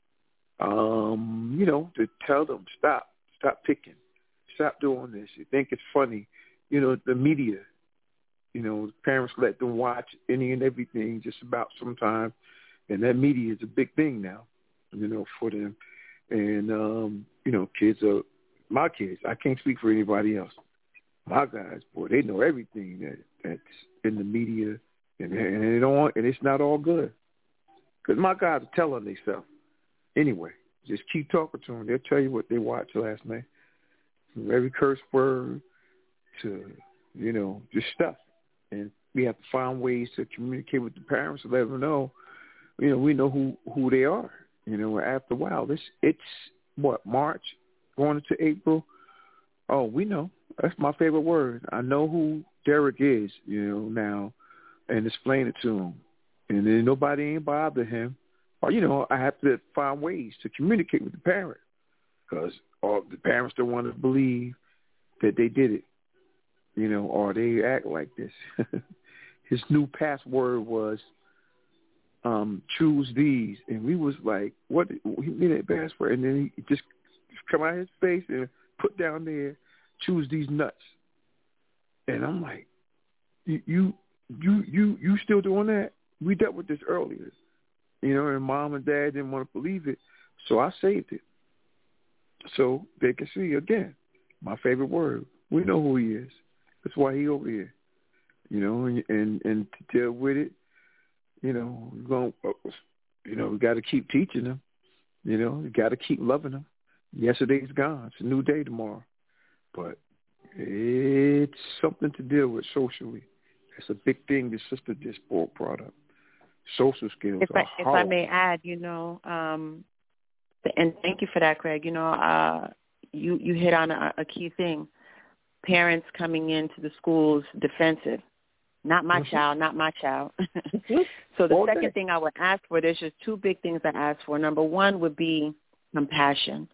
[SPEAKER 5] You know, to tell them stop picking, stop doing this. You think it's funny, you know, the media. the parents let them watch any and everything just about sometimes, and that media is a big thing now, for them. And, kids are, my kids, I can't speak for anybody else. My guys, boy, they know everything that's in the media, and it's not all good. Because my guys are telling themselves. Anyway, just keep talking to them. They'll tell you what they watched last night. From every curse word to, just stuff. And we have to find ways to communicate with the parents and let them know, we know who they are. After a while, it's what, March, going into April. Oh, we know. That's my favorite word. I know who Derek is, now, and explain it to him. And then nobody ain't bother him. Or, I have to find ways to communicate with the parent because the parents don't want to believe that they did it, or they act like this. His new password was choose these. And we was like, what? He made that password. And then he just come out of his face and put down there, choose these nuts. And I'm like, you still doing that? We dealt with this earlier, and mom and dad didn't want to believe it. So I saved it. So they can see, again, my favorite word. We know who he is. That's why he over here, and to deal with it, we got to keep teaching them, we got to keep loving them. Yesterday's gone. It's a new day tomorrow. But it's something to deal with socially. It's a big thing the sister just brought up. Social skills are hard.
[SPEAKER 6] If I may add, and thank you for that, Craig. You hit on a key thing. Parents coming into the schools defensive. Not my child, not my child. So the second thing I would ask for, there's just two big things I ask for. Number one would be compassion,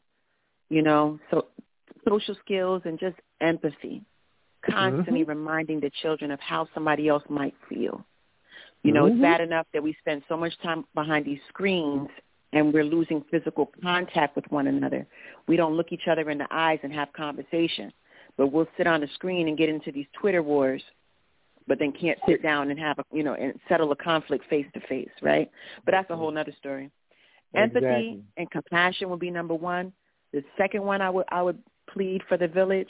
[SPEAKER 6] so social skills and just empathy, constantly reminding the children of how somebody else might feel. It's bad enough that we spend so much time behind these screens and we're losing physical contact with one another. We don't look each other in the eyes and have conversation, but we'll sit on the screen and get into these Twitter wars, but then can't sit down and have and settle a conflict face to face, right? But that's a whole other story. Empathy and compassion would be number one. The second one I would plead for the village,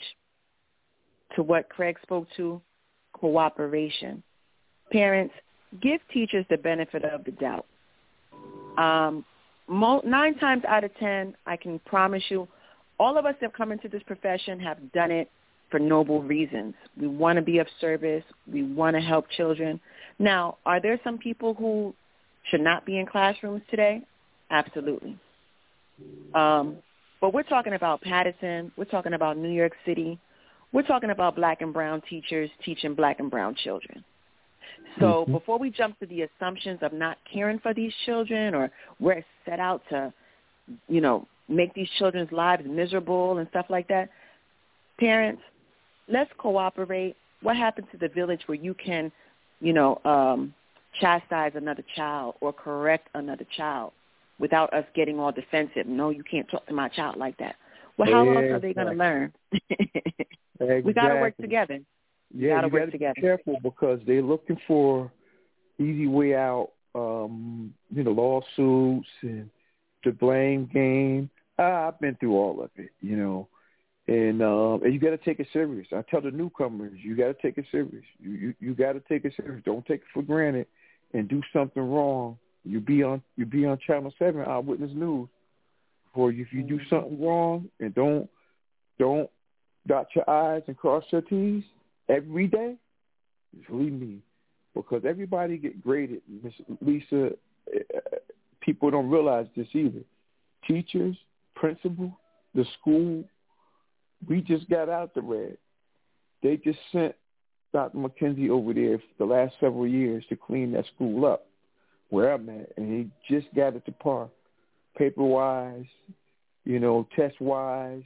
[SPEAKER 6] to what Craig spoke to, cooperation. Parents, give teachers the benefit of the doubt. 9 times out of 10, I can promise you, all of us that come into this profession have done it for noble reasons. We want to be of service. We want to help children. Now, are there some people who should not be in classrooms today? Absolutely. But we're talking about Patterson. We're talking about New York City. We're talking about black and brown teachers teaching black and brown children. So before we jump to the assumptions of not caring for these children, or we're set out to, make these children's lives miserable and stuff like that, parents, let's cooperate. What happens to the village where you can, chastise another child or correct another child without us getting all defensive? No, you can't talk to my child like that. Well, how else are they going to learn? We got to work together.
[SPEAKER 5] Yeah, you got to be careful because they're looking for easy way out, lawsuits and the blame game. I've been through all of it, and you got to take it serious. I tell the newcomers, you got to take it serious. You got to take it serious. Don't take it for granted and do something wrong. You be on Channel 7, Eyewitness News. If you do something wrong and don't dot your I's and cross your T's every day, believe me, because everybody get graded. Miss Lisa, people don't realize this either. Teachers, principal, the school, we just got out the red. They just sent Dr. McKenzie over there for the last several years to clean that school up where I'm at, and he just got it to par, paper-wise, test-wise.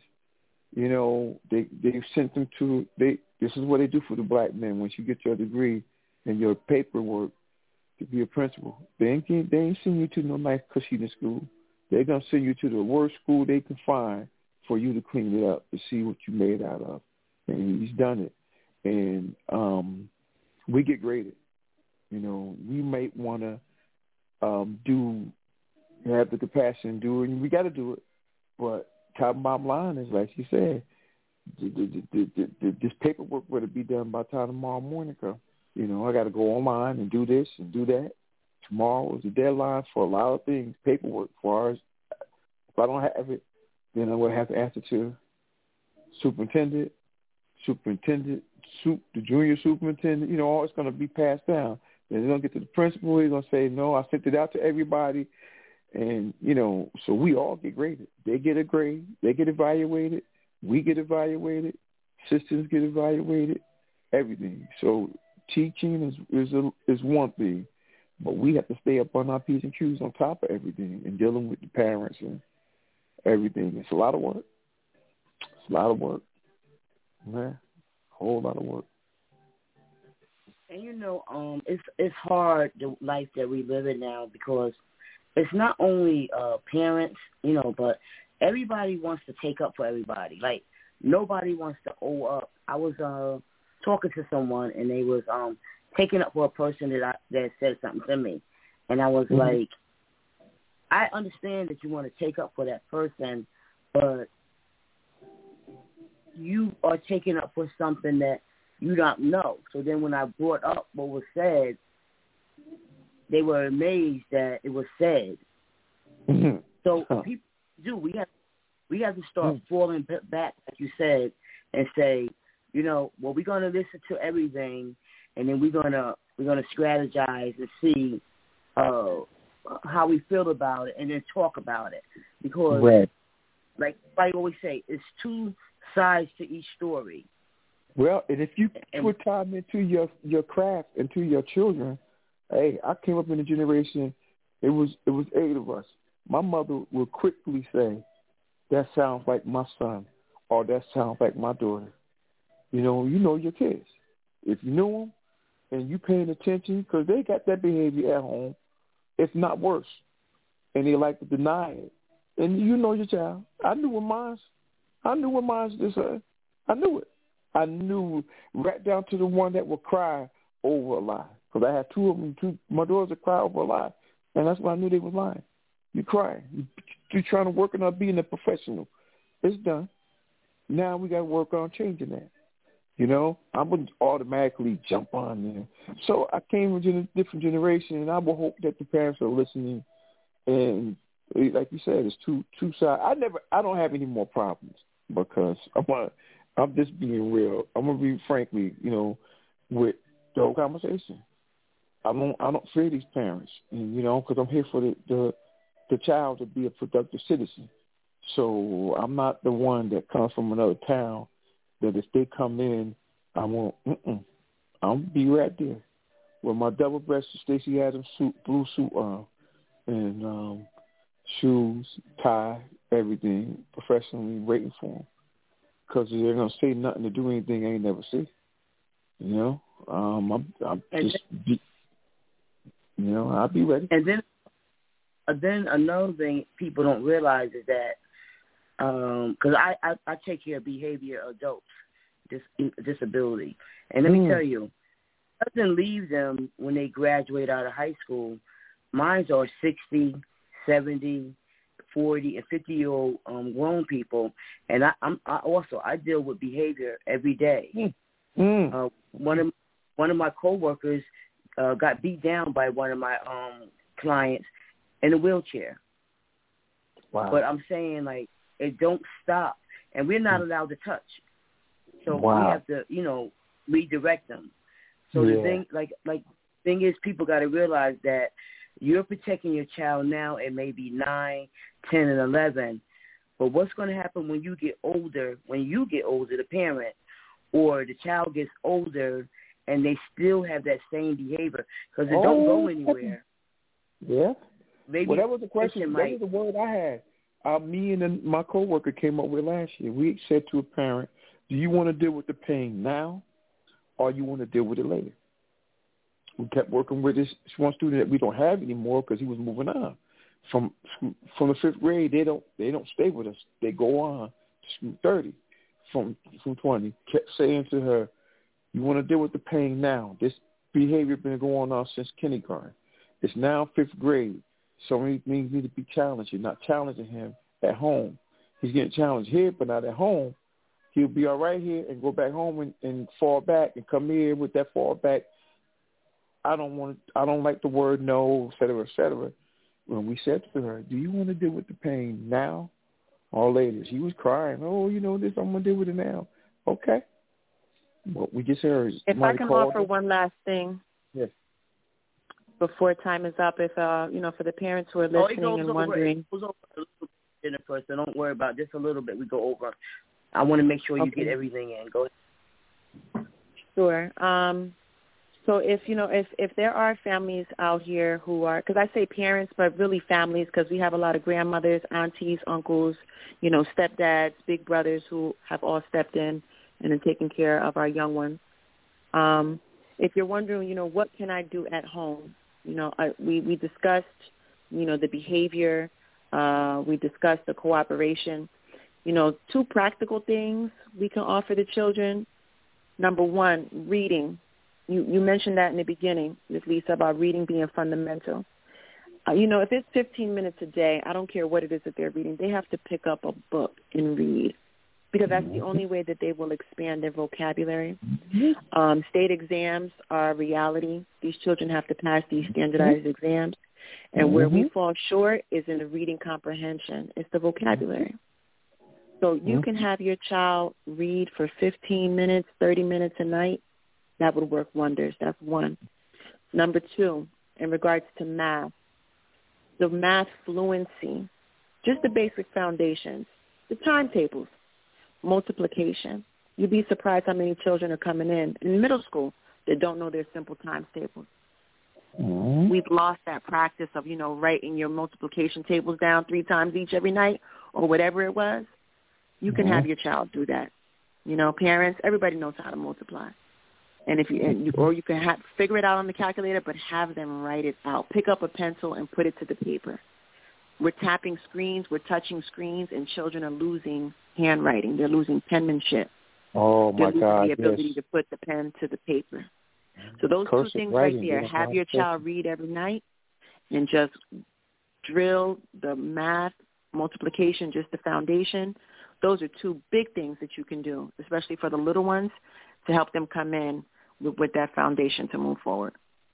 [SPEAKER 5] They sent them to this is what they do for the black men. Once you get your degree and your paperwork to be a principal, they ain't send you to no nice cushy school. They're gonna send you to the worst school they can find for you to clean it up to see what you made out of. And he's done it. And we get graded. You know, we might want to have the compassion to do it, and we got to do it. But bottom line is, like she said, this paperwork would be done by the time tomorrow morning comes. You know, I got to go online and do this and do that. Tomorrow is the deadline for a lot of things, paperwork. As far as if I don't have it, then I would have to answer to superintendent, the junior superintendent. You know, all it's going to be passed down. Then they're going to get to the principal. He's going to say, no, I sent it out to everybody. And, you know, so we all get graded. They get a grade. They get evaluated. We get evaluated. Systems get evaluated. Everything. So teaching is one thing, but we have to stay up on our P's and Q's on top of everything and dealing with the parents and everything. It's a lot of work. It's a lot of work. Man, a whole lot of work.
[SPEAKER 1] And, you know, it's hard, the life that we live in now, because it's not only parents, you know, but everybody wants to take up for everybody. Like, nobody wants to owe up. I was talking to someone, and they was taking up for a person that said something to me. And I was like, I understand that you want to take up for that person, but you are taking up for something that you don't know. So then when I brought up what was said, they were amazed that it was said. So people do. We have to start falling back, like you said, and say, you know, well, we're going to listen to everything, and then we're gonna strategize and see how we feel about it, and then talk about it. Because, like I always say, it's two sides to each story.
[SPEAKER 5] Well, and if you put time into your craft and to your children, hey, I came up in a generation, it was 8 of us. My mother would quickly say, that sounds like my son, or that sounds like my daughter. You know your kids. If you know them and you paying attention, because they got that behavior at home, if not worse, and they like to deny it. And you know your child. I knew what mine's just I knew it. I knew right down to the one that would cry over a lie. Because I had two of them. My daughters would cry over a lie. And that's why I knew they was lying. You cry. You're trying to work on being a professional. It's done. Now we got to work on changing that. You know, I wouldn't automatically jump on there. So I came from a different generation, and I would hope that the parents are listening. And like you said, it's two sides. I don't have any more problems because I'm just being real. I'm gonna be frankly, you know, with the whole conversation. I don't fear these parents, and, you know, because I'm here for the child to be a productive citizen. So I'm not the one that comes from another town that if they come in, I won't. I'll be right there with my double-breasted Stacey Adams blue suit on, and shoes, tie, everything, professionally waiting for them. Because they're going to say nothing to do anything I ain't never see. You know? I'm just, you know, I'll be ready.
[SPEAKER 1] And then another thing people don't realize is that, because I take care of behavior adults, disability. And let me tell you, nothing leaves them when they graduate out of high school. Mine are 60, 70, 40, and 50-year-old grown people, and I deal with behavior every day. One of my coworkers got beat down by one of my clients in a wheelchair.
[SPEAKER 5] Wow!
[SPEAKER 1] But I'm saying, like, it don't stop, and we're not allowed to touch. So we have to, you know, redirect them. So the thing is, people got to realize that you're protecting your child now at maybe 9, 10, and 11. But what's going to happen when you get older, the parent, or the child gets older and they still have that same behavior because it don't go anywhere.
[SPEAKER 5] Yeah.
[SPEAKER 1] Maybe
[SPEAKER 5] that was the question. That was the word I had. Me and my coworker came up with last year. We said to a parent, do you want to deal with the pain now or you want to deal with it later? We kept working with this one student that we don't have anymore because he was moving on. From the 5th grade, they don't stay with us. They go on to 30 from 20. Kept saying to her, you want to deal with the pain now. This behavior been going on since kindergarten. It's now 5th grade. So many things need to be challenged. You're not challenging him at home. He's getting challenged here, but not at home. He'll be all right here and go back home and fall back and come here with that fall back. I don't like the word no, et cetera, et cetera. When we said to her, do you want to deal with the pain now or later? She was crying. Oh, you know this, I'm going to deal with it now. Okay. Well, we just heard.
[SPEAKER 6] If I can offer one last thing.
[SPEAKER 5] Yes.
[SPEAKER 6] Before time is up, if, for the parents who are listening and wondering.
[SPEAKER 1] It goes over a little bit, so don't worry about it. Just a little bit. We go over. I want to make sure you get everything in. Go ahead.
[SPEAKER 6] Sure. So if there are families out here who are, because I say parents, but really families, because we have a lot of grandmothers, aunties, uncles, stepdads, big brothers who have all stepped in and are taking care of our young ones. If you're wondering, what can I do at home? We discussed, the behavior. We discussed the cooperation. 2 practical things we can offer the children. Number 1, reading. You mentioned that in the beginning, Ms. Lisa, about reading being fundamental. If it's 15 minutes a day, I don't care what it is that they're reading. They have to pick up a book and read because that's the only way that they will expand their vocabulary. State exams are a reality. These children have to pass these standardized exams. And where we fall short is in the reading comprehension. It's the vocabulary. So you can have your child read for 15 minutes, 30 minutes a night. That would work wonders. That's 1. Number 2, in regards to math, the math fluency, just the basic foundations, the timetables, multiplication. You'd be surprised how many children are coming in middle school that don't know their simple times tables. We've lost that practice of, writing your multiplication tables down 3 times each every night or whatever it was. You can have your child do that. Parents, everybody knows how to multiply. And if you can figure it out on the calculator, but have them write it out. Pick up a pencil and put it to the paper. We're tapping screens, we're touching screens, and children are losing handwriting. They're losing penmanship.
[SPEAKER 5] Oh, my God,
[SPEAKER 6] They're losing the ability to put the pen to the paper. So those 2 things right there, have your child read every night and just drill the math, multiplication, just the foundation. Those are 2 big things that you can do, especially for the little ones, to help them come in with that foundation to move forward.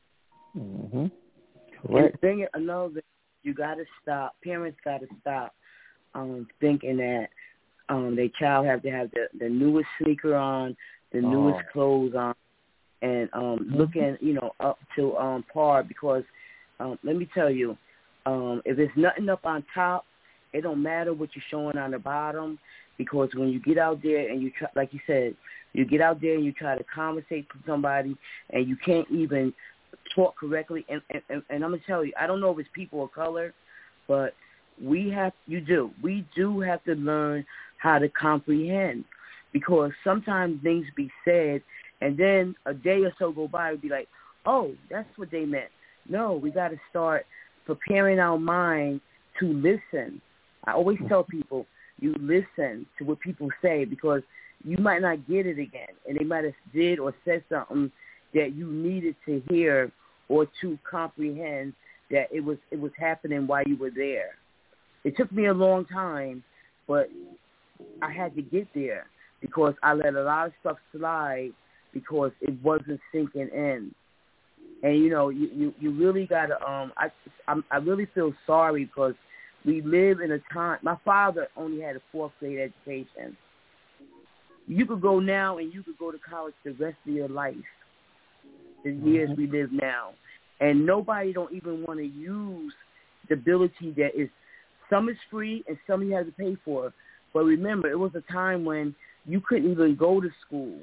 [SPEAKER 1] Correct. Another thing, you got to stop. Parents got to stop thinking that their child have to have the newest sneaker on, the newest clothes on, and looking, up to par. Because let me tell you, if there's nothing up on top, it don't matter what you're showing on the bottom. Because when you get out there and you try, like you said, you get out there and you try to conversate with somebody and you can't even talk correctly. And I'm going to tell you, I don't know if it's people of color, but we do have to learn how to comprehend. Because sometimes things be said and then a day or so go by and be like, oh, that's what they meant. No, we got to start preparing our mind to listen. I always tell people, you listen to what people say because you might not get it again. And they might have did or said something that you needed to hear or to comprehend that it was happening while you were there. It took me a long time, but I had to get there because I let a lot of stuff slide because it wasn't sinking in. And, you really got to, I really feel sorry because we live in a time, my father only had a 4th grade education. You could go now and you could go to college the rest of your life, the years we live now. And nobody don't even want to use the ability that is, some is free and some you have to pay for. But remember, it was a time when you couldn't even go to school.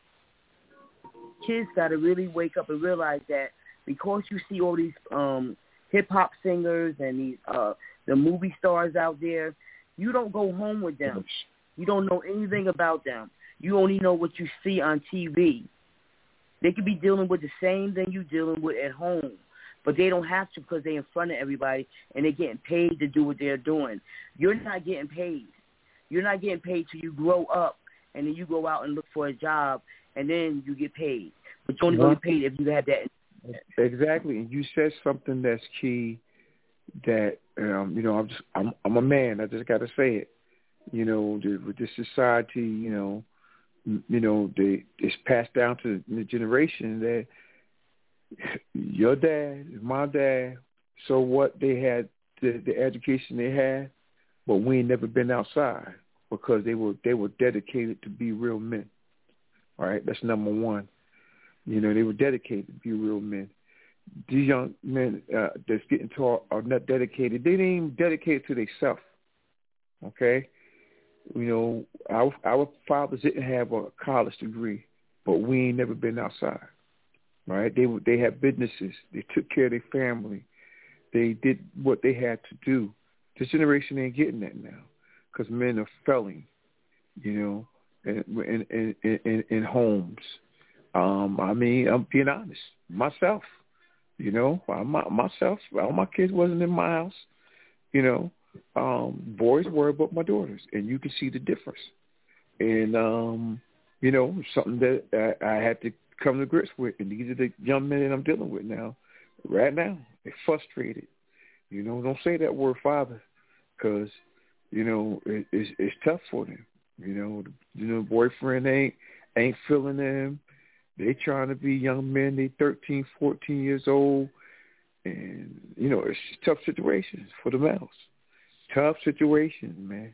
[SPEAKER 1] Kids got to really wake up and realize that because you see all these hip-hop singers and these the movie stars out there, you don't go home with them. You don't know anything about them. You only know what you see on TV. They could be dealing with the same thing you're dealing with at home, but they don't have to because they're in front of everybody and they're getting paid to do what they're doing. You're not getting paid. You're not getting paid till you grow up and then you go out and look for a job and then you get paid. but you only going to get paid if you had that.
[SPEAKER 5] Exactly, and you said something that's key. That you know, I'm a man. I just got to say it. You know, with this society, you know, it's passed down to the generation that your dad, my dad. So what, they had the education they had, but we ain't never been outside because they were dedicated to be real men. All right, that's number one. You know, they were dedicated to be real men. These young men that's getting taught are not dedicated. They ain't even dedicated to themselves. Okay, you know, our fathers didn't have a college degree, but we ain't never been outside. Right? They had businesses. They took care of their family. They did what they had to do. This generation ain't getting that now because men are failing, you know, in homes. I mean, I'm being honest. Myself, you know, myself, all my kids wasn't in my house, you know. Boys were, but my daughters, and you can see the difference. And you know, something that I had to come to grips with, and these are the young men that I'm dealing with now. Right now, they're frustrated. You know, don't say that word father, because you know it's tough for them. You know, boyfriend ain't feeling them. They trying to be young men. They 13, 14 years old, and you know it's tough situations for the males. Tough situations, man.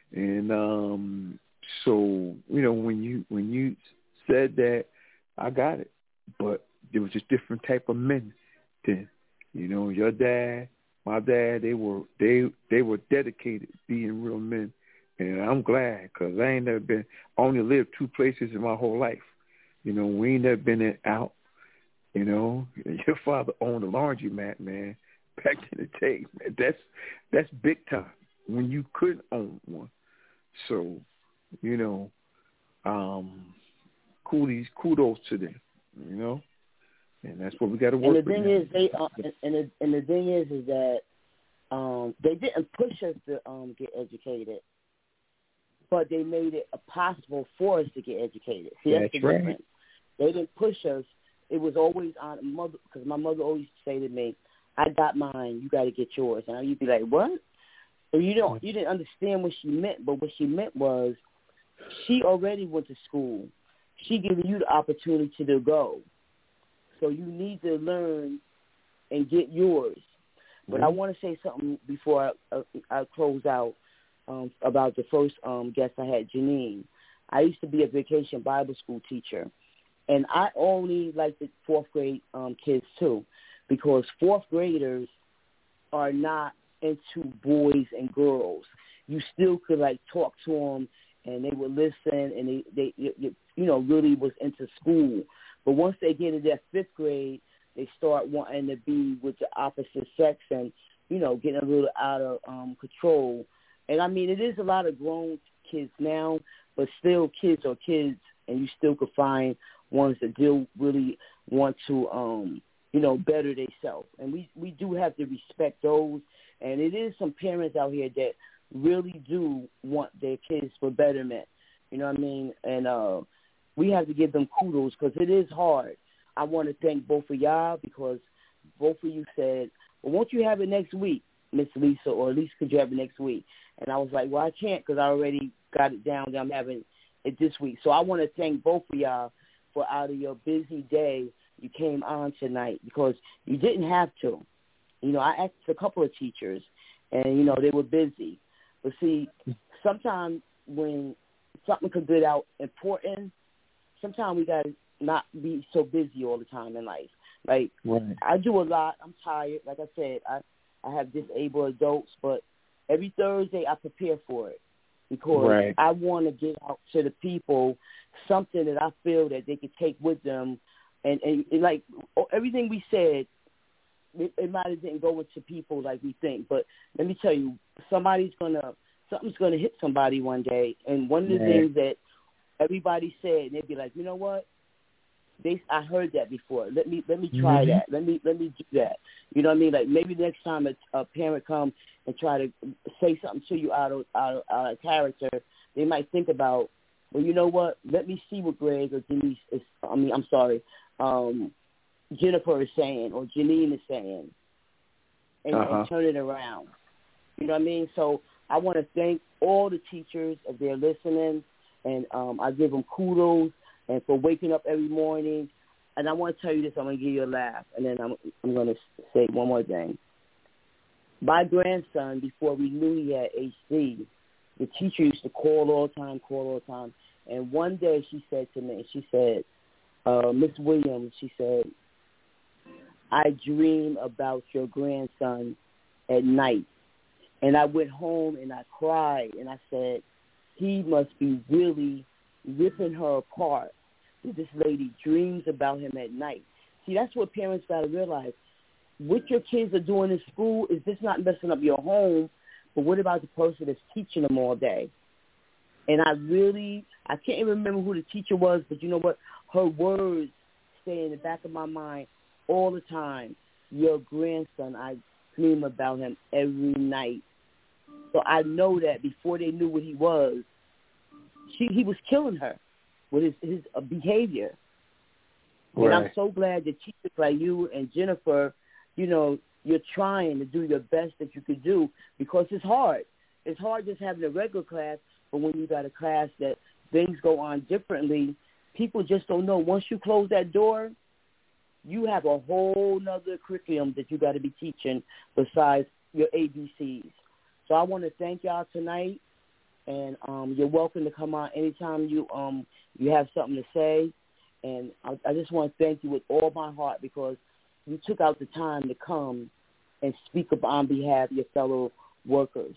[SPEAKER 5] And so you know when you said that, I got it, but there was just different type of men then. You know, your dad, my dad, they were dedicated to being real men, and I'm glad because I ain't never been. I only lived two places in my whole life. You know, we ain't never been out. You know, your father owned a laundromat, man, back in the day. Man, that's big time when you couldn't own one. So, you know, kudos to them, you know, and that's what we got to work with.
[SPEAKER 1] And the thing is, the thing is that they didn't push us to get educated, but they made it possible for us to get educated. See, that's the difference. Right. They didn't push us. It was always on mother, because my mother always say to me, "I got mine, you got to get yours," and you'd be like, "What?" And you didn't understand what she meant, but what she meant was she already went to school. She giving you the opportunity to go. So you need to learn and get yours. But I want to say something before I close out about the first guest I had, Janine. I used to be a vacation Bible school teacher, and I only liked the fourth grade kids too, because fourth graders are not into boys and girls. You still could talk to them, and they would listen, and they you know, really was into school. But once they get into that fifth grade, they start wanting to be with the opposite sex and, you know, getting a little out of control. And, I mean, it is a lot of grown kids now, but still kids are kids, and you still could find ones that do really want to, you know, better themselves. And we do have to respect those. And it is some parents out here that really do want their kids for betterment. You know what I mean? And we have to give them kudos because it is hard. I want to thank both of y'all because both of you said, well, won't you have it next week, Miss Lisa, or at least could you have it next week? And I was like, well, I can't because I already got it down that I'm having it this week. So I want to thank both of y'all for out of your busy day, you came on tonight because you didn't have to. You know, I asked a couple of teachers, and, you know, they were busy. But, see, sometimes when something could get out important, sometimes we got to not be so busy all the time in life. Like, right. I do a lot. I'm tired. Like I said, I have disabled adults, but every Thursday I prepare for it because right. I want to get out to the people something that I feel that they could take with them. And like, everything we said, it might have didn't go into people like we think. But let me tell you, something's going to hit somebody one day. And one of the things that everybody said, they'd be like, you know what? I heard that before. Let me try that. Let me do that. You know what I mean? Like maybe next time a parent come and try to say something to you out of character, they might think about, well, you know what? Let me see what Greg or Denise is. I'm sorry, Jennifer is saying or Janine is saying, and turn it around. You know what I mean? So I want to thank all the teachers if they're listening, and I give them kudos and for waking up every morning. And I want to tell you this. I'm going to give you a laugh, and then I'm going to say one more thing. My grandson, before we knew he had HD, the teacher used to call all the time. And one day she said to me, she said, Miss Williams, she said, I dream about your grandson at night. And I went home and I cried and I said, he must be really ripping her apart. This lady dreams about him at night. See, that's what parents got to realize. What your kids are doing in school is just not messing up your home, but what about the person that's teaching them all day? And I can't even remember who the teacher was, but you know what? Her words stay in the back of my mind all the time. Your grandson, I dream about him every night. So I know that before they knew what he was, he was killing her with his behavior. Right. And I'm so glad that teachers like you and Jennifer, you know, you're trying to do the best that you could do because it's hard. It's hard just having a regular class, but when you got a class that things go on differently, people just don't know. Once you close that door, you have a whole nother curriculum that you got to be teaching besides your ABCs. So I want to thank y'all tonight, and you're welcome to come on anytime you have something to say. And I just want to thank you with all my heart because you took out the time to come and speak up on behalf of your fellow workers.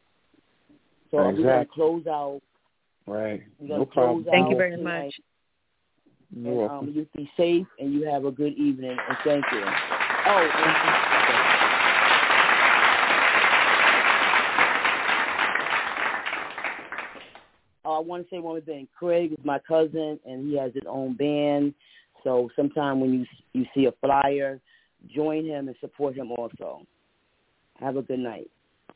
[SPEAKER 1] So we're going to close out.
[SPEAKER 5] Right.
[SPEAKER 1] No problem.
[SPEAKER 6] Thank you very much.
[SPEAKER 1] And you be safe and you have a good evening. And thank you. I want to say one more thing. Craig is my cousin, and he has his own band. So sometime when you see a flyer, join him and support him also. Have a good night.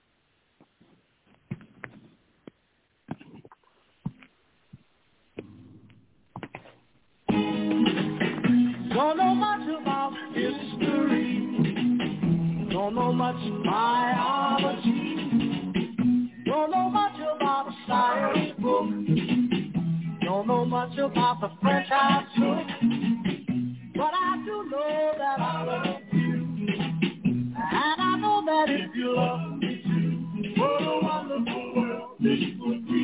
[SPEAKER 2] Don't know much about history. Don't know much biology. Don't know much about a science book. Don't know much about the French I took. But I do know that I love you. And I know that if you love me too, what a wonderful world this would be.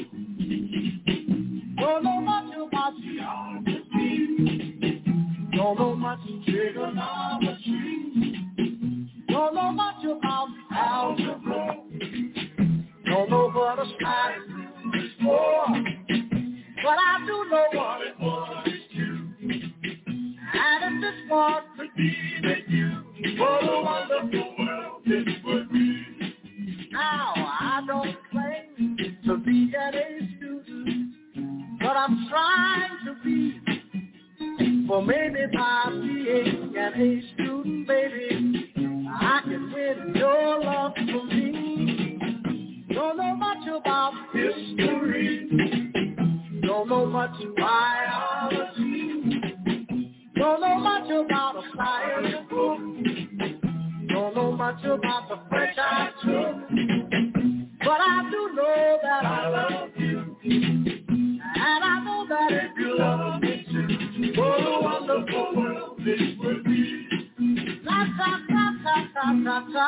[SPEAKER 2] Don't know much about geography. Don't know much trigonometry. Don't know much about algebra. Don't know what a science is for. But I do know what it was too. And if this one could be with you, what a wonderful world this would be. Now, I don't claim to be an A student, but I'm trying to be. For maybe by being an A student, baby, I can win your love for me. Don't know much about history. Don't know much biology. Don't know much about a science book. Don't know much about the French I took. But I do know that I love you. And I know that if you love me too, what a wonderful world this would be. La ta ta ta ta ta ta.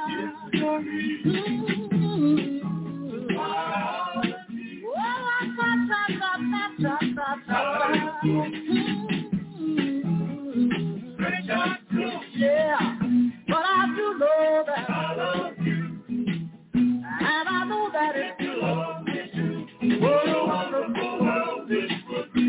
[SPEAKER 2] Yeah, but I do know that I love you, and I know that if you love me too, what a wonderful world this would be.